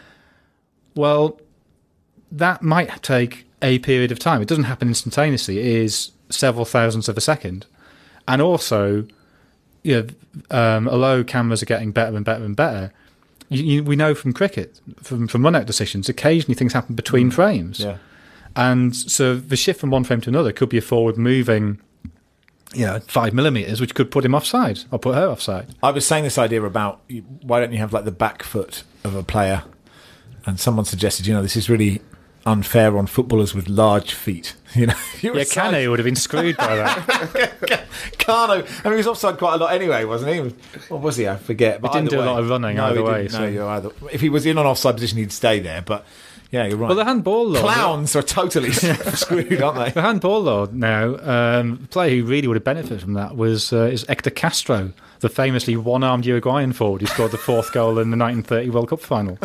Well, that might take a period of time. It doesn't happen instantaneously. It is several thousandths of a second. And also, you know, um, although cameras are getting better and better and better, you, you, we know from cricket, from, from run-out decisions, occasionally things happen between frames. Yeah. And so the shift from one frame to another could be a forward moving, you know, five millimetres, which could put him offside or put her offside. I was saying this idea about why don't you have like the back foot of a player, and someone suggested, you know, this is really unfair on footballers with large feet. You know, you Yeah, Kane would have been screwed by that. Kano, I mean, he was offside quite a lot anyway, wasn't he? What was he? I forget. But He didn't either do a way- lot of running no, either he way, didn't. so- No, you're either. If he was in an offside position, he'd stay there. But yeah, you're right. Well, the handball law. Clowns are totally screwed, aren't they? The handball law now, um, the player who really would have benefited from that was uh, is Hector Castro, the famously one-armed Uruguayan forward who scored the fourth goal in the nineteen thirty World Cup final.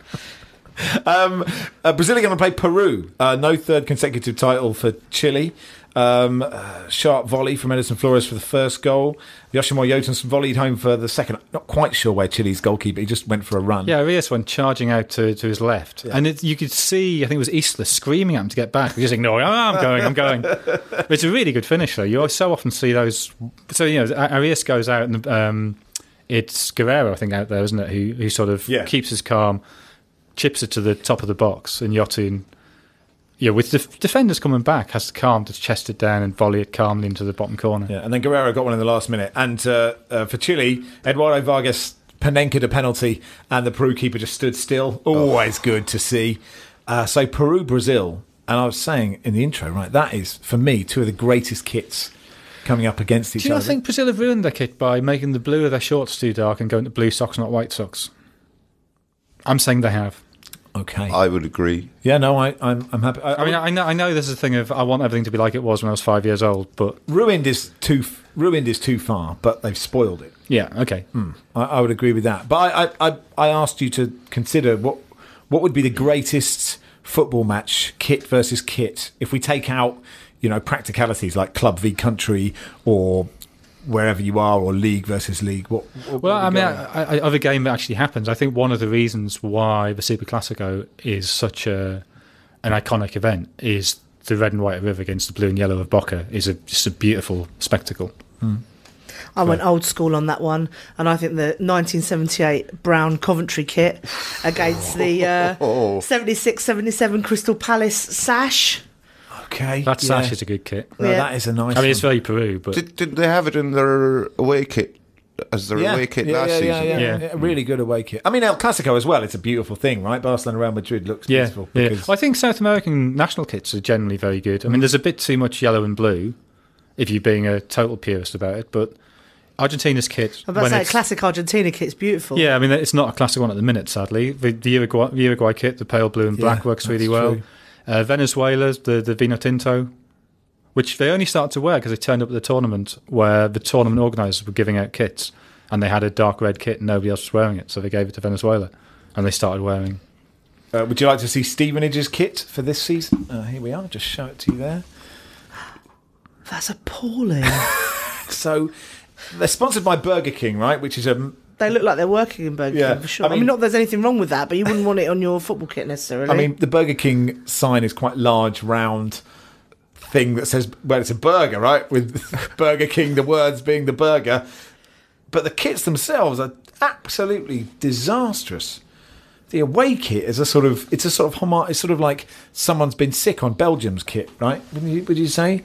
Um, uh, Brazil are going to play Peru. Uh, no third consecutive title for Chile. Um, uh, sharp volley from Edison Flores for the first goal. Yoshimar Jotunson volleyed home for the second. Not quite sure where Chile's goalkeeper. He just went for a run. Yeah, Arias went charging out to, to his left. Yeah. And it, you could see, I think it was Isla screaming at him to get back. He just ignoring, oh, I'm going, I'm going. But it's a really good finish, though. You so often see those. So, you know, Arias goes out and um, it's Guerrero, I think, out there, isn't it, who, who sort of Yeah. keeps his calm, chips it to the top of the box, and Yotun, yeah, with the defenders coming back, has to calm to chest it down and volley it calmly into the bottom corner. Yeah, and then Guerrero got one in the last minute. And uh, uh, for Chile, Eduardo Vargas Panenka a penalty, and the Peru keeper just stood still. Always good to see. Uh, so Peru, Brazil, and I was saying in the intro, right, that is, for me, two of the greatest kits coming up against each Do you other. not think Brazil have ruined their kit by making the blue of their shorts too dark and going to blue socks, not white socks? I'm saying they have. Okay. I would agree. yeah, no, I, I'm, I'm happy. I, I mean, I know, I know this is a thing of I want everything to be like it was when I was five years old, but ruined is too ruined is too far, but they've spoiled it. yeah, okay. I, I would agree with that. But I, I, I, I asked you to consider what what would be the greatest football match, kit versus kit, if we take out, you know, practicalities like club v country or wherever you are, or league versus league. What? what Well, what I we mean, going I, I, of a game that actually happens, I think one of the reasons why the Super Classico is such a an iconic event is the red and white river against the blue and yellow of Boca is a, just a beautiful spectacle. I went old school on that one, and I think the nineteen seventy-eight brown Coventry kit against the uh, seventy-six seventy-seven Crystal Palace sash. Okay, That yeah. sash is a good kit. No, Yeah. that is a nice. I mean, it's one. very Peru, but Did, did they have it in their away kit as their away kit yeah, last yeah, season? yeah, yeah, Yeah. yeah. Really good away kit. I mean, El Clasico as well. It's a beautiful thing, right? Barcelona, Real Madrid looks yeah, beautiful. yeah. Because, Well, I think South American national kits are generally very good. I mean, there's a bit too much yellow and blue, if you're being a total purist about it, but Argentina's kit. I'm about to when say, it's- classic Argentina kit's beautiful. Yeah, I mean, it's not a classic one at the minute, sadly. The, the, Uruguay, the Uruguay kit, the pale blue and black, Yeah, works really that's well. true. Uh, Venezuela's, the, the Vino Tinto, which they only started to wear because they turned up at the tournament where the tournament organisers were giving out kits, and they had a dark red kit and nobody else was wearing it, so they gave it to Venezuela, and they started wearing. uh, would you like to see Stevenage's kit for this season? Uh, here we are. Just show it to you there. That's appalling. So they're sponsored by Burger King, right? Which is a. They look like they're working in Burger Yeah, King for sure. I I mean, mean- not that there's anything wrong with that, but you wouldn't want it on your football kit necessarily. I mean, the Burger King sign is quite large, round thing that says, well, it's a burger, right? With Burger King, the words being the burger. But the kits themselves are absolutely disastrous. The away kit is a sort of, it's a sort of, homo- it's sort of like someone's been sick on Belgium's kit, right? Would you, would you say?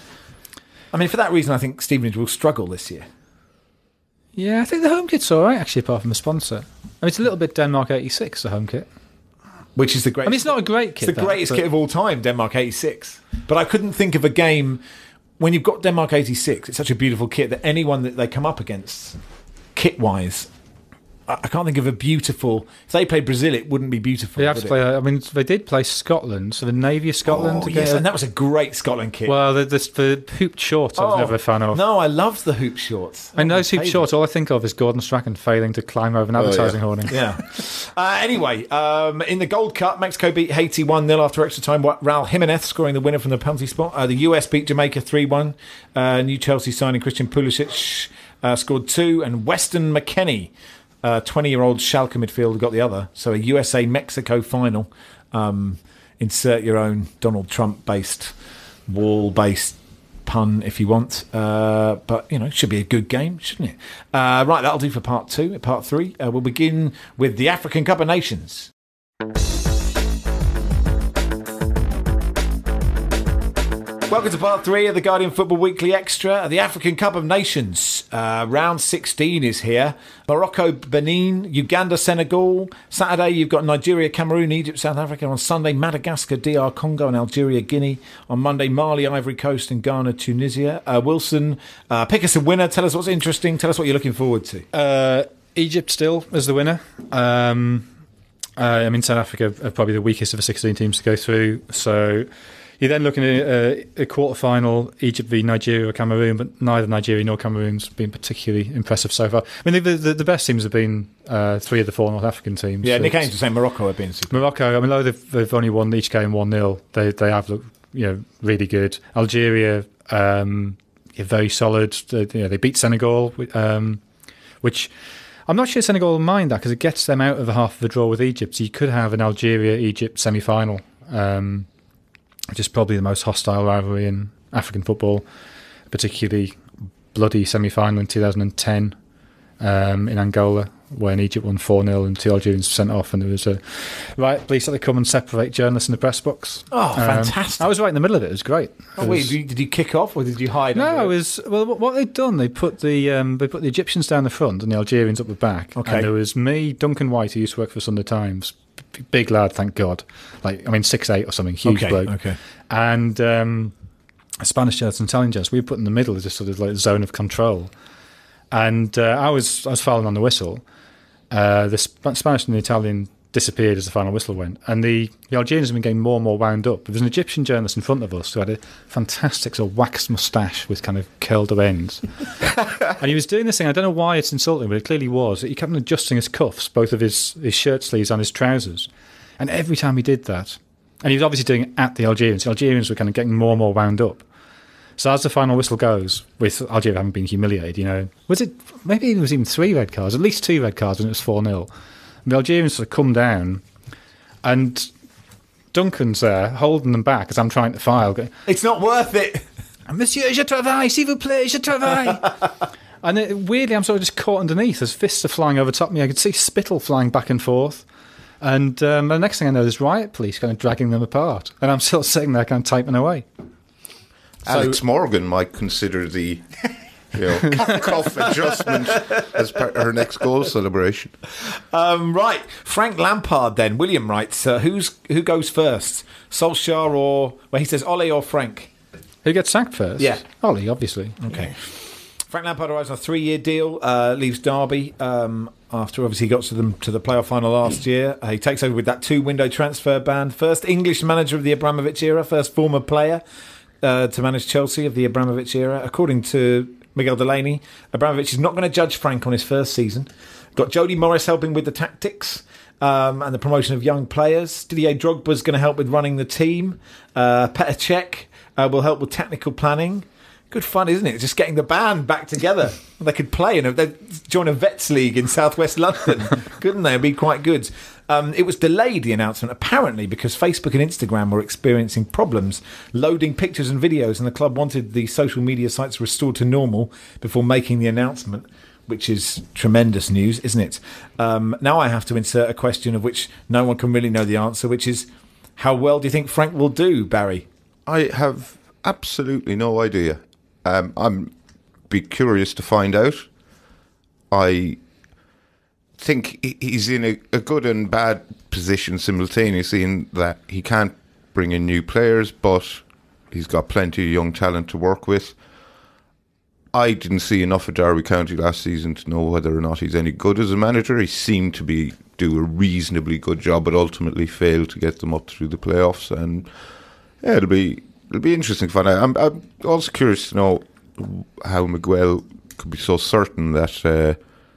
I mean, for that reason, I think Stevenage will struggle this year. Yeah, I think the home kit's all right, actually, apart from the sponsor. I mean, it's a little bit Denmark eighty-six, the home kit. Which is the I greatest. mean, it's not a great It's kit. the that, greatest but- kit of all time, Denmark eighty-six. But I couldn't think of a game when you've got Denmark eighty-six. It's such a beautiful kit that anyone that they come up against, kit-wise, I I can't think of a beautiful. If they played Brazil, it wouldn't be beautiful. They have would to it? play. I mean, they did play Scotland, so the Navy of Scotland. Oh, again. yes, and that was a great Scotland kit. Well, the, the, the hooped shorts, I was Oh, never a fan of. No, I loved the hoop shorts. I mean, those Oh, hooped my shorts, all I think of is Gordon Strachan failing to climb over an advertising hoarding. Yeah. Uh, anyway, um, in the Gold Cup, Mexico beat Haiti one nil after extra time. Raul Jimenez scoring the winner from the penalty spot. Uh, the U S beat Jamaica three one. Uh, new Chelsea signing Christian Pulisic uh, scored two. And Weston McKennie, uh, twenty-year-old Schalke midfielder, got the other. So a U S A-Mexico final. Um, insert your own Donald Trump-based, wall-based pun if you want, uh, but you know, should be a good game, shouldn't it? Uh, right, that'll do for part two. Part three, uh, we'll begin with the African Cup of Nations. Welcome to part three of the Guardian Football Weekly Extra. The African Cup of Nations, uh, round sixteen is here. Morocco, Benin, Uganda, Senegal. Saturday, you've got Nigeria, Cameroon, Egypt, South Africa. On Sunday, Madagascar, D R Congo, and Algeria, Guinea. On Monday, Mali, Ivory Coast, and Ghana, Tunisia. Uh, Wilson, uh, pick us a winner. Tell us what's interesting. Tell us what you're looking forward to. Uh, Egypt still as the winner. Um, uh, I mean, South Africa are probably the weakest of the sixteen teams to go through. So you're then looking at a, a quarter-final, Egypt v Nigeria or Cameroon, but neither Nigeria nor Cameroon's been particularly impressive so far. I mean, the, the, the best teams have been uh, three of the four North African teams. Yeah, so Nick Haynes was saying Morocco have been super. Morocco, I mean, though they've, they've only won each game one nil, they they have looked, you know, really good. Algeria, um, yeah, very solid. They, you know, they beat Senegal, um, which I'm not sure Senegal will mind that because it gets them out of the half of the draw with Egypt. So you could have an Algeria-Egypt semi-final, um, which is probably the most hostile rivalry in African football, a particularly bloody semi-final in two thousand ten um, in Angola, when Egypt won four nil and two Algerians were sent off, and there was a right police had to come and separate journalists in the press box. Oh, fantastic. Um, I was right in the middle of it. It was great. Oh, It wait, was- did you, did you kick off or did you hide? no, under it was well. What they'd done, they put the um, they put the Egyptians down the front and the Algerians up the back. Okay. And there was me, Duncan White, who used to work for Sunday Times, b- big lad, thank God. Like I mean, six eight or something, huge Okay, bloke. okay. And um, a Spanish journalist and Italian journalist. We were put in the middle as a sort of like zone of control. And uh, I was I was following on the whistle. Uh, the Sp- Spanish and the Italian disappeared as the final whistle went, and the, the Algerians have been getting more and more wound up. There was an Egyptian journalist in front of us who had a fantastic sort of waxed moustache with kind of curled up ends, and he was doing this thing. I don't know why it's insulting, but it clearly was. He kept on adjusting his cuffs, both of his, his shirt sleeves and his trousers, and every time he did that, and he was obviously doing it at the Algerians. The Algerians were kind of getting more and more wound up. So as the final whistle goes, with Algeria having been humiliated, you know, was it maybe it was even three red cards, at least two red cards when it was four nil. The Algerians sort of come down, and Duncan's there holding them back as I'm trying to file. Going, It's not worth it. Monsieur, je travaille, s'il vous plaît, je travaille. And it, weirdly, I'm sort of just caught underneath as fists are flying over top of me. I could see spittle flying back and forth. And um, the next thing I know, there's riot police kind of dragging them apart. And I'm still sitting there kind of typing away. Alex Morgan might consider the you know, cuff adjustment as part of her next goal celebration. Um, right, Frank Lampard then. William writes, uh, who's who goes first? Solskjaer or... Well, he says Ole or Frank. Who gets sacked first? Yeah. Ollie, obviously. Okay. Frank Lampard arrives on a three-year deal, uh, leaves Derby um, after obviously he got to them to the playoff final last year. Uh, he takes over with that two-window transfer ban. First English manager of the Abramovich era, first former player uh, to manage Chelsea of the Abramovich era. According to Miguel Delaney, Abramovich is not going to judge Frank on his first season. Got Jody Morris helping with the tactics um, and the promotion of young players. Didier Drogba's going to help with running the team. Uh, Petr Cech uh, will help with technical planning. Good fun, isn't it? Just getting the band back together. They could play and they'd join a Vets League in southwest London, couldn't they? It'd be quite good. Um, it was delayed, the announcement, apparently because Facebook and Instagram were experiencing problems loading pictures and videos, and the club wanted the social media sites restored to normal before making the announcement, which is tremendous news, isn't it? Um, now I have to insert a question of which no one can really know the answer, which is, how well do you think Frank will do, Barry? I have absolutely no idea. Um, I'm be curious to find out. I think he- he's in a, a good and bad position simultaneously in that he can't bring in new players, but he's got plenty of young talent to work with. I didn't see enough of Derby County last season to know whether or not he's any good as a manager. He seemed to be do a reasonably good job, but ultimately failed to get them up through the playoffs. And yeah, it'll be it'll be interesting to find out. I'm, I'm also curious to know how Miguel could be so certain that uh,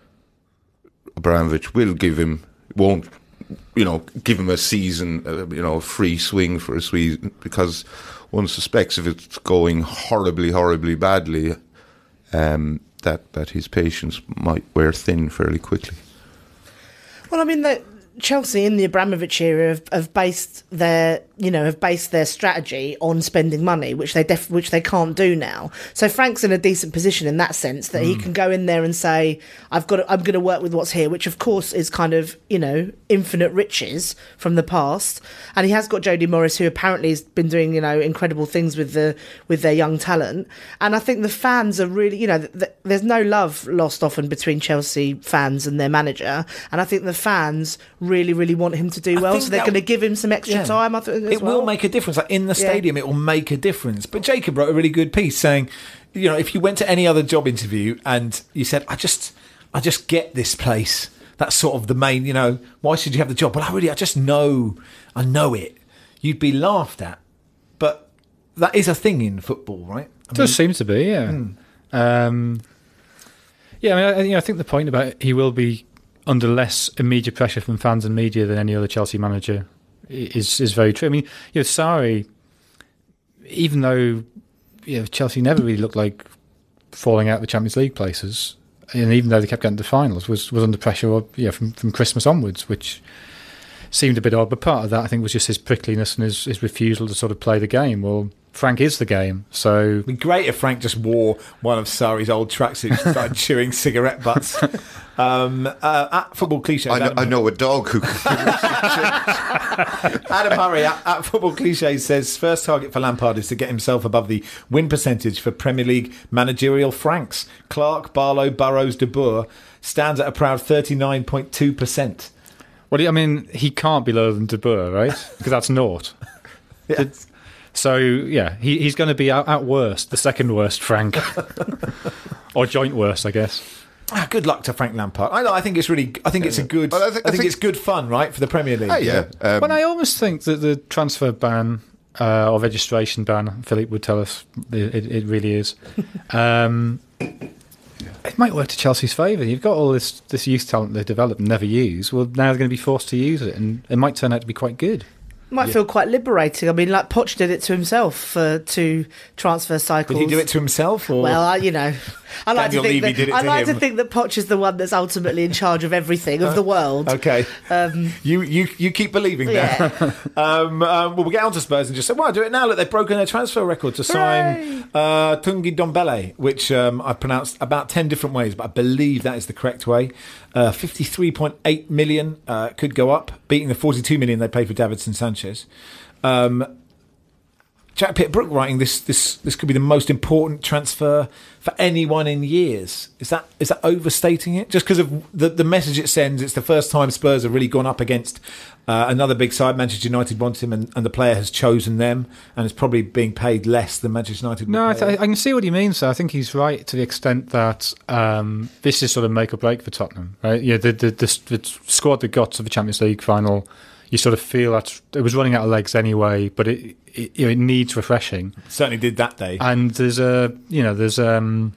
Abramovich will give him won't you know give him a season, uh, you know, a free swing for a season, because one suspects if it's going horribly, horribly badly, um, that that his patience might wear thin fairly quickly. Well, I mean, the, Chelsea in the Abramovich era have, have based their you know, have based their strategy on spending money, which they def- which they can't do now. So Frank's in a decent position in that sense that mm. he can go in there and say, "I've got, to, I'm going to work with what's here," which of course is kind of, you know, infinite riches from the past. And he has got Jody Morris, who apparently has been doing, you know, incredible things with the with their young talent. And I think the fans are really, you know, th- th- there's no love lost often between Chelsea fans and their manager. And I think the fans really, really want him to do well, so they're going to give him some extra yeah. time. I think. It well. will make a difference. Like in the stadium, yeah. it will make a difference. But Jacob wrote a really good piece saying, you know, if you went to any other job interview and you said, I just, I just get this place. That's sort of the main, you know, why should you have the job? Well, I really, I just know, I know it. You'd be laughed at. But that is a thing in football, right? I it does seem to be, yeah. Hmm. Um, yeah, I mean, I, you know, I think the point about he will be under less immediate pressure from fans and media than any other Chelsea manager is is very true. I mean, you know, Sarri, even though you know, Chelsea never really looked like falling out of the Champions League places, and even though they kept getting to finals, was was under pressure, you know, from from Christmas onwards, which seemed a bit odd. But part of that, I think, was just his prickliness and his, his refusal to sort of play the game. Well, Frank is the game, so it'd be great if Frank just wore one of Sarri's old tracksuits and started chewing cigarette butts. Um, uh, at Football Cliché, I know, I know a dog who. Adam Murray at, at Football Cliché says first target for Lampard is to get himself above the win percentage for Premier League managerial Franks. Clark, Barlow, Burrows, De Boer stands at a proud thirty-nine point two percent. Well, I mean, he can't be lower than De Boer, right? Because that's naught. Yes. So, yeah, he, he's going to be out, at worst, the second worst Frank. Or joint worst, I guess. Ah, good luck to Frank Lampard. I, I think it's really, I think it's a good, well, I, think, I, think I think it's good fun, right, for the Premier League. Oh, yeah. Um, but I almost think that the transfer ban uh, or registration ban, Philippe would tell us, it, it, it really is. Um, it might work to Chelsea's favour. You've got all this this youth talent they've developed and never use. Well, now they're going to be forced to use it, and it might turn out to be quite good. Might yeah. feel quite liberating. I mean, like Poch did it to himself for two transfer cycles. Did he do it to himself? Or? Well, I, you know, I like Daniel to think Levy that did it I to like him. to think that Poch is the one that's ultimately in charge of everything of the world. Okay, um, you you you keep believing yeah. that. um, um, well, we'll get on to Spurs and just say, "Well, do it now." Look, they've broken their transfer record to sign uh, Tungi Ndombele, which um, I pronounced about ten different ways, but I believe that is the correct way. Uh, fifty-three point eight million uh, could go up, beating the forty-two million they paid for Davinson Sanchez. Um, Jack Pitt-Brooke writing this this this could be the most important transfer for anyone in years. Is that is that overstating it? Just because of the, the message it sends, it's the first time Spurs have really gone up against uh, another big side. Manchester United wants him, and, and the player has chosen them, and is probably being paid less than Manchester United. No, I, th- I can see what he means. So I think he's right to the extent that um, this is sort of make or break for Tottenham, right? Yeah, the the, the, the squad that got to the Champions League final. You sort of feel that it was running out of legs anyway, but it it, you know, it needs refreshing. It certainly did that day. And there's a you know there's um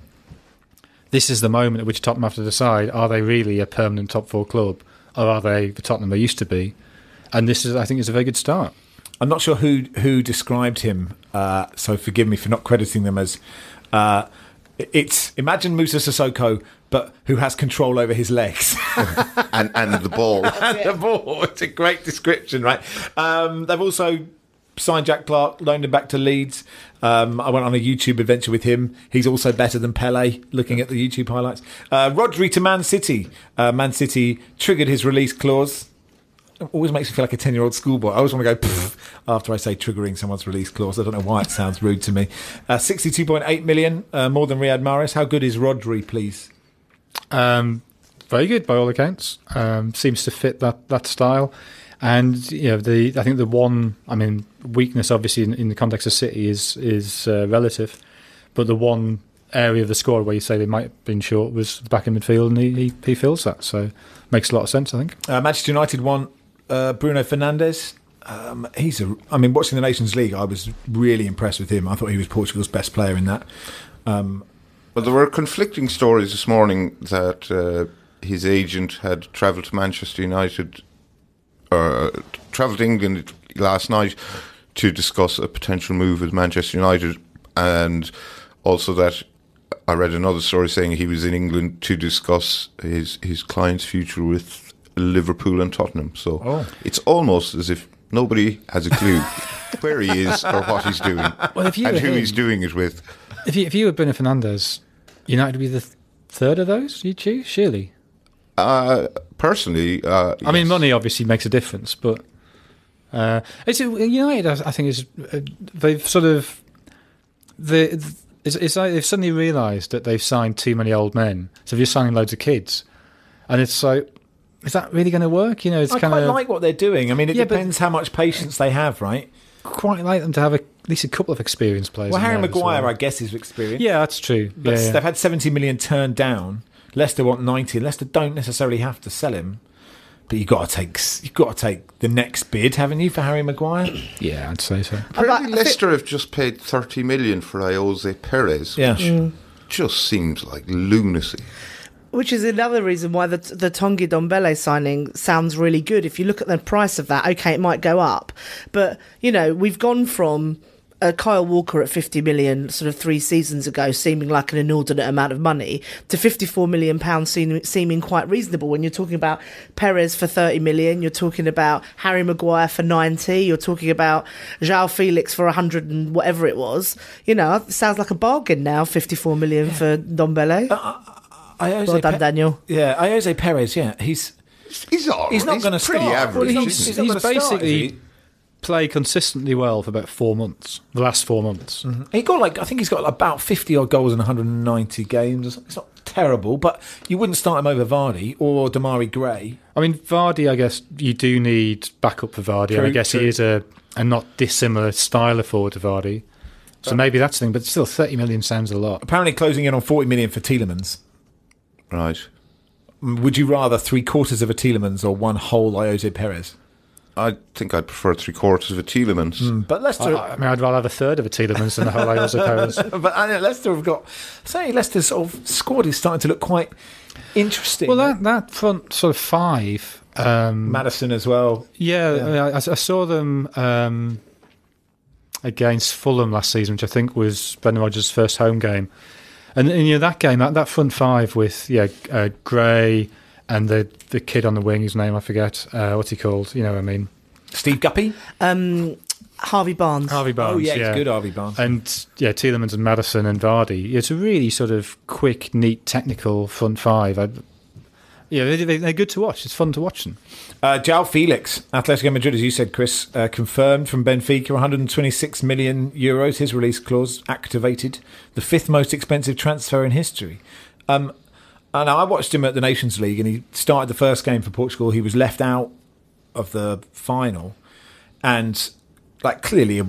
this is the moment at which Tottenham have to decide: are they really a permanent top four club, or are they the Tottenham they used to be? And this is, I think, is a very good start. I'm not sure who who described him, uh, so forgive me for not crediting them as. Uh, It's imagine Moussa Sissoko, but who has control over his legs and and the ball. and the ball. It's a great description, right? Um, they've also signed Jack Clark, loaned him back to Leeds. Um, I went on a YouTube adventure with him. He's also better than Pele. Looking at the YouTube highlights, uh, Rodri to Man City. Uh, Man City triggered his release clause. It always makes me feel like a ten-year-old schoolboy. I always want to go pfft after I say triggering someone's release clause. I don't know why it sounds rude to me. Uh, sixty-two point eight million, uh, more than Riyad Mahrez. How good is Rodri, please? Um, very good by all accounts. Um, seems to fit that, that style. And you know, the I think the one, I mean, weakness obviously in, in the context of City is is uh, relative, but the one area of the squad where you say they might have been short was the back in midfield, and he, he, he fills that. So makes a lot of sense, I think. Uh, Manchester United won. Uh, Bruno Fernandes, um, he's a. I mean, watching the Nations League, I was really impressed with him. I thought he was Portugal's best player in that. Um, well, there were conflicting stories this morning that uh, his agent had travelled to Manchester United, or uh, travelled to England last night to discuss a potential move with Manchester United, and also that I read another story saying he was in England to discuss his his client's future with Liverpool and Tottenham. So oh. it's almost as if Nobody has a clue where he is or what he's doing, Well, if you and were who him- he's doing it with. If you if you were Bruno Fernandes, United would be the th- third of those you choose, surely. Uh, personally, uh, I mean, yes. money obviously makes a difference, but uh, it's United. I I think is uh, they've sort of the it's, it's like they've suddenly realised that they've signed too many old men, so they're signing loads of kids, and it's like, is that really going to work? You know, it's I kind quite of like what they're doing. I mean, it Yeah, but- depends how much patience they have, right? quite like them to have a, at least a couple of experienced players. Well, in Harry there as Maguire, well. I guess, is experienced. Yeah, that's true. But Yeah, yeah. they've had seventy million turned down. Leicester want ninety. Leicester don't necessarily have to sell him, but you've got to take you've got to take the next bid, haven't you, for Harry Maguire? yeah, I'd say so. Apparently, About- Leicester have just paid thirty million for Jose Perez. Yeah. which just seems like lunacy. Which is another reason why the the Tongi Dombele signing sounds really good. If you look at the price of that, okay, it might go up, but you know we've gone from uh, Kyle Walker at fifty million, sort of three seasons ago, seeming like an inordinate amount of money, to fifty-four million pounds seem, seeming quite reasonable. When you're talking about Perez for thirty million, you're talking about Harry Maguire for ninety, you're talking about João Felix for a hundred and whatever it was. You know, it sounds like a bargain now. Fifty-four million for Dombele. Iose Well done, Pe- Daniel. Yeah, Iose Perez. Yeah, he's He's all He's not he's gonna pretty start. average. Well, he's not- isn't he's he? not He's gonna start, is basically he? played consistently well for about four months. The last four months. he got like I think he's got about fifty odd goals in one hundred ninety games. or something. It's not terrible, but you wouldn't start him over Vardy or Damari Gray. I mean, Vardy. I guess you do need backup for Vardy. and I True, guess true. he is a, a not dissimilar style of forward to Vardy. So maybe that's the thing. But still, thirty million sounds a lot. Apparently, closing in on forty million for Tielemans. Right. Would you rather three quarters of a Tielemans or one whole Iose Perez? I think I'd prefer three quarters of a Tielemans. But Leicester, I, I mean, I'd rather have a third of a Tielemans than the whole Jose Perez. but I know Leicester have got. Say Leicester's sort of squad is starting to look quite interesting. Well, that that front sort of five. Um, Madison as well. Yeah, I, mean, I, I saw them um, against Fulham last season, which I think was Brendan Rodgers' first home game. And, and you know that game, that, that front five with yeah uh, Gray and the the kid on the wing, whose name I forget. Uh, what's he called? You know what I mean? Steve Guppy. Um, Harvey Barnes. Harvey Barnes. Oh yeah, yeah. he's good, Harvey Barnes. And yeah, Tielemans and Madison and Vardy. It's a really sort of quick, neat, technical front five. I, yeah, they, they, they're good to watch. It's fun to watch them. Uh, João Felix, Atletico Madrid, as you said, Chris, uh, confirmed from Benfica, one hundred twenty-six million euros. His release clause activated, the fifth most expensive transfer in history. Um, and I watched him at the Nations League, and he started the first game for Portugal. He was left out of the final, and like clearly a,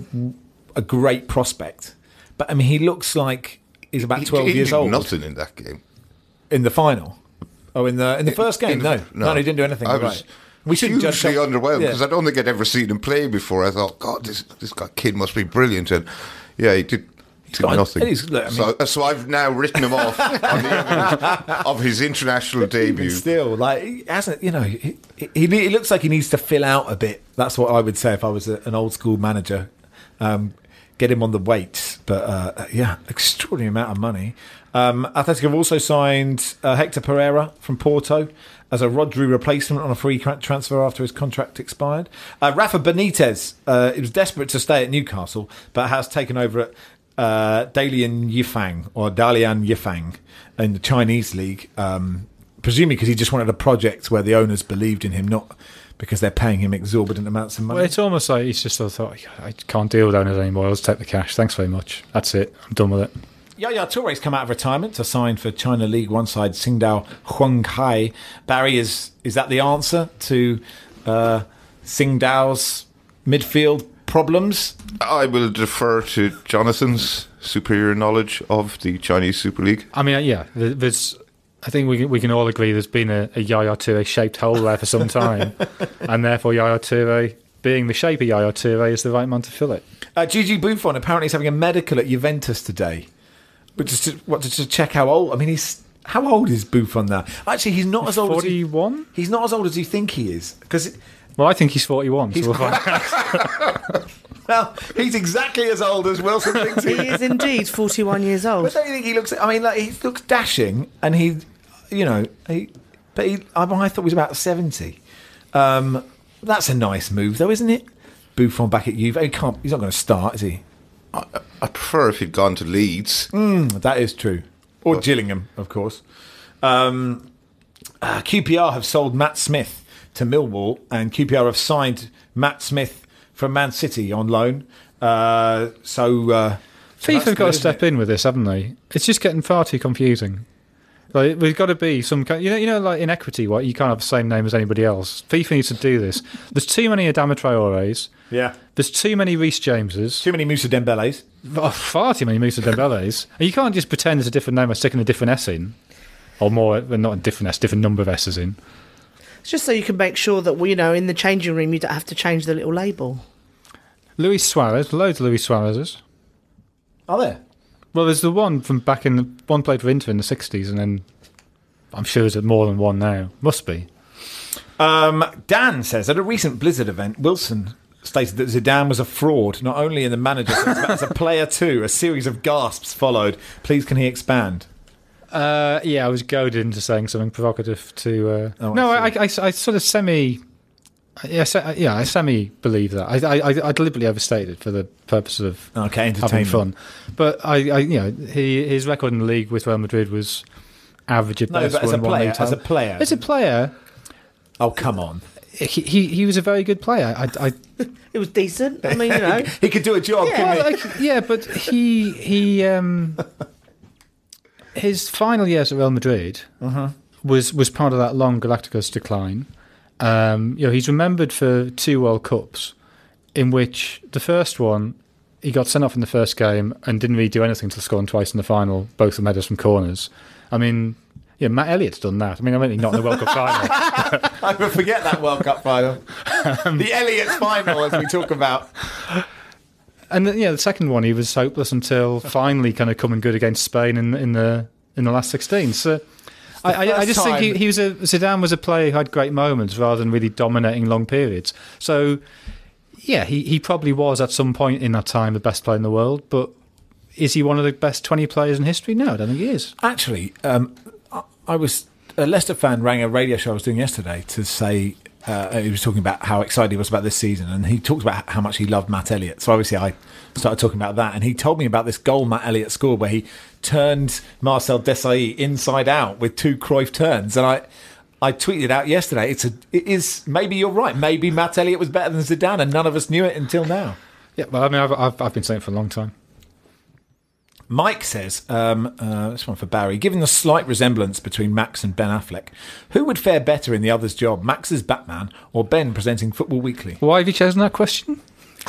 a great prospect. But I mean, he looks like he's about He- twelve he years did old Nothing in that game. in the final. Oh, in the in the first game, In no. the- no, he didn't do anything. I right. was We shouldn't judge hugely some- underwhelmed Yeah. because I don't think I'd ever seen him play before. I thought, God, this this guy kid must be brilliant, and yeah, he did. Did got- nothing. he's- look, I mean- so, so I've now written him off on the evidence of his international debut. Even still, like he hasn't, you know, he, he, he looks like he needs to fill out a bit. That's what I would say if I was a, an old school manager. Um, get him on the weights, but uh, yeah, extraordinary amount of money. Um, Atletico have also signed uh, Hector Pereira from Porto as a Rodri replacement on a free tra- transfer after his contract expired. Uh, Rafa Benitez, uh, he was desperate to stay at Newcastle, but has taken over at uh, Dalian Yifang or Dalian Yifang in the Chinese league, um, presumably because he just wanted a project where the owners believed in him, not because they're paying him exorbitant amounts of money. Well, it's almost like he's just sort of thought, I can't deal with owners anymore. I'll just take the cash. Thanks very much. That's it. I'm done with it. Yaya Touré's come out of retirement to sign for China League One side Tsingtao Huanghai. Barry, is is that the answer to uh, Tsingtao's midfield problems? I will defer to Jonathan's superior knowledge of the Chinese Super League. I mean, yeah, there- there's. I think we can, we can all agree there's been a, a Yaya Toure shaped hole there for some time, and therefore Yaya Toure, being the shape of Yaya Toure, is the right man to fill it. Uh, Gigi Buffon apparently is having a medical at Juventus today, which is to, what to check how old. I mean, he's how old is Buffon now? Actually, he's not as old. as he, forty-one? He's not as old as you think he is because. Well, I think he's forty-one. He's so we'll find- Well, he's exactly as old as Wilson thinks he He is indeed forty-one years But old. don't you think he looks? I mean, like he looks dashing, and he, you know, he. But he, I, I thought he was about seventy. Um, that's a nice move, though, isn't it? Buffon back at Juve. He can't. He's not going to start, is he? I, I prefer if he'd gone to Leeds. Mm, that is true. Or oh. Gillingham, of course. Um, uh, Q P R have sold Matt Smith to Millwall, and Q P R have signed Matt Smith from Man City on loan. Uh, so uh, so FIFA have got to step in with this, haven't they? It's just getting far too confusing. Like, we've got to be some kind, you know, you know, like in equity, what you can't have the same name as anybody else. FIFA needs to do this. There's too many Adama Traores. Yeah. There's too many Reece Jameses. Too many Moussa Dembélés. Oh, far too many Moussa Dembélés. And you can't just pretend it's a different name by sticking a different S in, or more, well, not a different S, different number of S's in. It's just so you can make sure that, you know, in the changing room you don't have to change the little label. Luis Suarez, loads of Luis Suarez's. Are there? Well, there's the one from back in the one played for Inter in the sixties, and then I'm sure there's more than one now. Must be. Um, Dan says at a recent Blizzard event, Wilson stated that Zidane was a fraud, not only in the manager sense, but as a player too. A series of gasps followed. Please, can he expand? Uh, yeah, I was goaded into saying something provocative to. Uh, oh, no, I, I, I, I sort of semi. Yeah, se- yeah, I semi believe that. I, I, I deliberately overstated for the purpose of okay, having fun. But I, I, you know, he, his record in the league with Real Madrid was average at no, best. But as a player, as a player, as a player. Oh, come on. He, he he was a very good player. I, I it was decent. I mean, you know, he could do a job. Yeah, couldn't well, he? like, yeah, but he he um, his final years at Real Madrid uh-huh. was was part of that long Galacticos decline. Um, you know, he's remembered for two World Cups, in which the first one he got sent off in the first game and didn't really do anything to score twice in the final, both from headers from corners. I mean, yeah, Matt Elliott's done that. I mean, I mean, not in the World Cup final. I would forget that World Cup final, um, the Elliott's final, as we talk about. And the, yeah, the second one he was hopeless until finally kind of coming good against Spain in in the in the last sixteen. So. I, I, I just time. think he, he was a Zidane was a player who had great moments rather than really dominating long periods. So, yeah, he, he probably was at some point in that time the best player in the world. But is he one of the best twenty players in history? No, I don't think he is. Actually, um, I, I was a Leicester fan rang a radio show I was doing yesterday to say uh, he was talking about how excited he was about this season, and he talked about how much he loved Matt Elliott. So obviously, I started talking about that, and he told me about this goal Matt Elliott scored where he turned Marcel Desailly inside out with two Cruyff turns, and I I tweeted out yesterday, it's a, it is, maybe you're right, maybe Matt Elliott was better than Zidane and none of us knew it until now. Yeah, well, I mean, I've, I've, I've been saying it for a long time. Mike says, um, uh, this one for Barry, given the slight resemblance between Max and Ben Affleck, who would fare better in the other's job, Max as Batman or Ben presenting Football Weekly? Why have you chosen that question?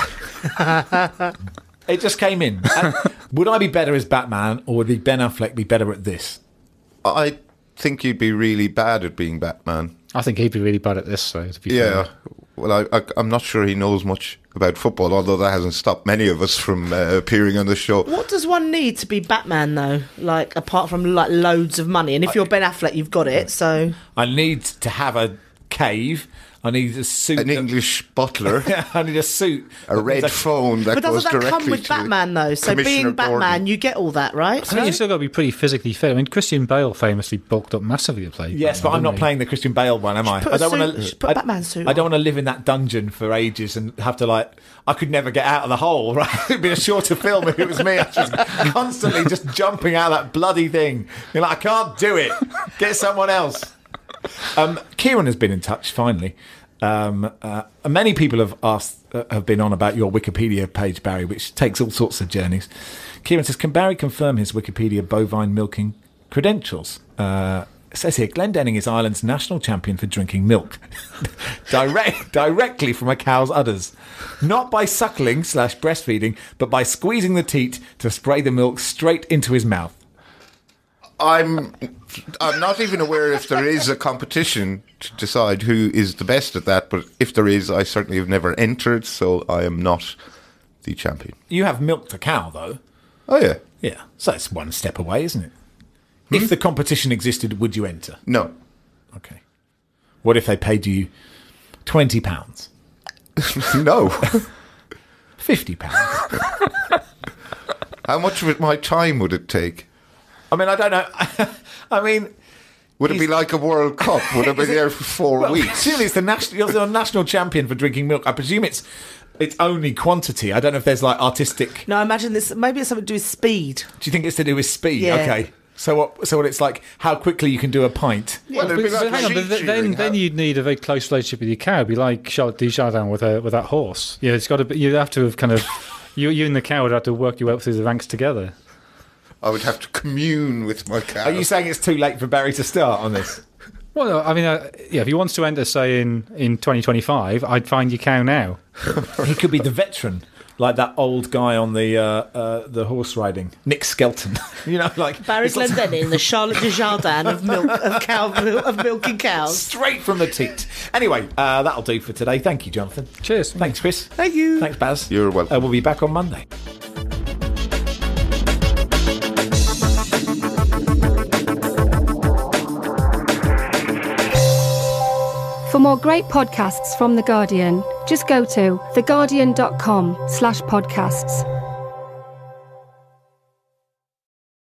It just came in. And would I be better as Batman, or would Ben Affleck be better at this? I think you'd be really bad at being Batman. I think he'd be really bad at this, though. To be yeah. fair. Well, I, I, I'm not sure he knows much about football, although that hasn't stopped many of us from uh, appearing on the show. What does one need to be Batman, though? Like, apart from like loads of money, and if you're Ben Affleck, you've got it. So I need to have a cave. I need a suit. An that, English butler. I need a suit. A red phone that but goes doesn't that directly come with to Batman, though? So being Batman, Gordon. you get all that, right? I think you've still got to be pretty physically fit. I mean, Christian Bale famously bulked up massively to play. Yes, Batman, but I'm not didn't he? playing the Christian Bale one, am I? Put I a don't suit- want to. just put a Batman suit I don't on. want to live in that dungeon for ages and have to like. I could never get out of the hole. Right? It'd be a shorter film if it was me. I was just constantly just jumping out of that bloody thing. You're like, I can't do it. Get someone else. Um, Kieran has been in touch finally. Um, uh, many people have asked, uh, have been on about your Wikipedia page, Barry, which takes all sorts of journeys. Kieran says, can Barry confirm his Wikipedia bovine milking credentials? Uh, it says here, Glendenning is Ireland's national champion for drinking milk. Direct, directly from a cow's udders. Not by suckling slash breastfeeding, but by squeezing the teat to spray the milk straight into his mouth. I'm I'm not even aware if there is a competition to decide who is the best at that, but if there is, I certainly have never entered, so I am not the champion. You have milked a cow, though. Oh, yeah. Yeah, so it's one step away, isn't it? Hmm? If the competition existed, would you enter? No. Okay. What if they paid you twenty pounds? No. fifty pounds? How much of it, my time would it take? I mean, I don't know. I mean, Would it be like a World Cup? Would it be there for four well, weeks? Presumably it's the national. You're the national champion for drinking milk. I presume it's it's only quantity. I don't know if there's like artistic. No, I imagine this. Maybe it's something to do with speed. Do you think it's to do with speed? Yeah. Okay. So what? So what? It's like how quickly you can do a pint. Well, it'd But, be but like hang on, but sheep th- then shearing. then How- you'd need a very close relationship with your cow. It'd be like Charlotte Desjardins with a with that horse. Yeah, it's got to be. You'd have to have kind of you you and the cow would have to work your way up through the ranks together. I would have to commune with my cow. Are you saying it's too late for Barry to start on this? Well, I mean, uh, yeah. If he wants to enter, say in in twenty twenty-five, I'd find your cow now. He could be the veteran, like that old guy on the uh, uh, the horse riding, Nick Skelton. You know, like Barry it's like Glendenning, the Charlotte Desjardins of milk of cow of milking cows. straight from the teat. Anyway, uh, that'll do for today. Thank you, Jonathan. Cheers. Thanks, Chris. Thank you. Thanks, Baz. You're welcome. Uh, we'll be back on Monday. For more great podcasts from The Guardian, just go to theguardian.com slash podcasts.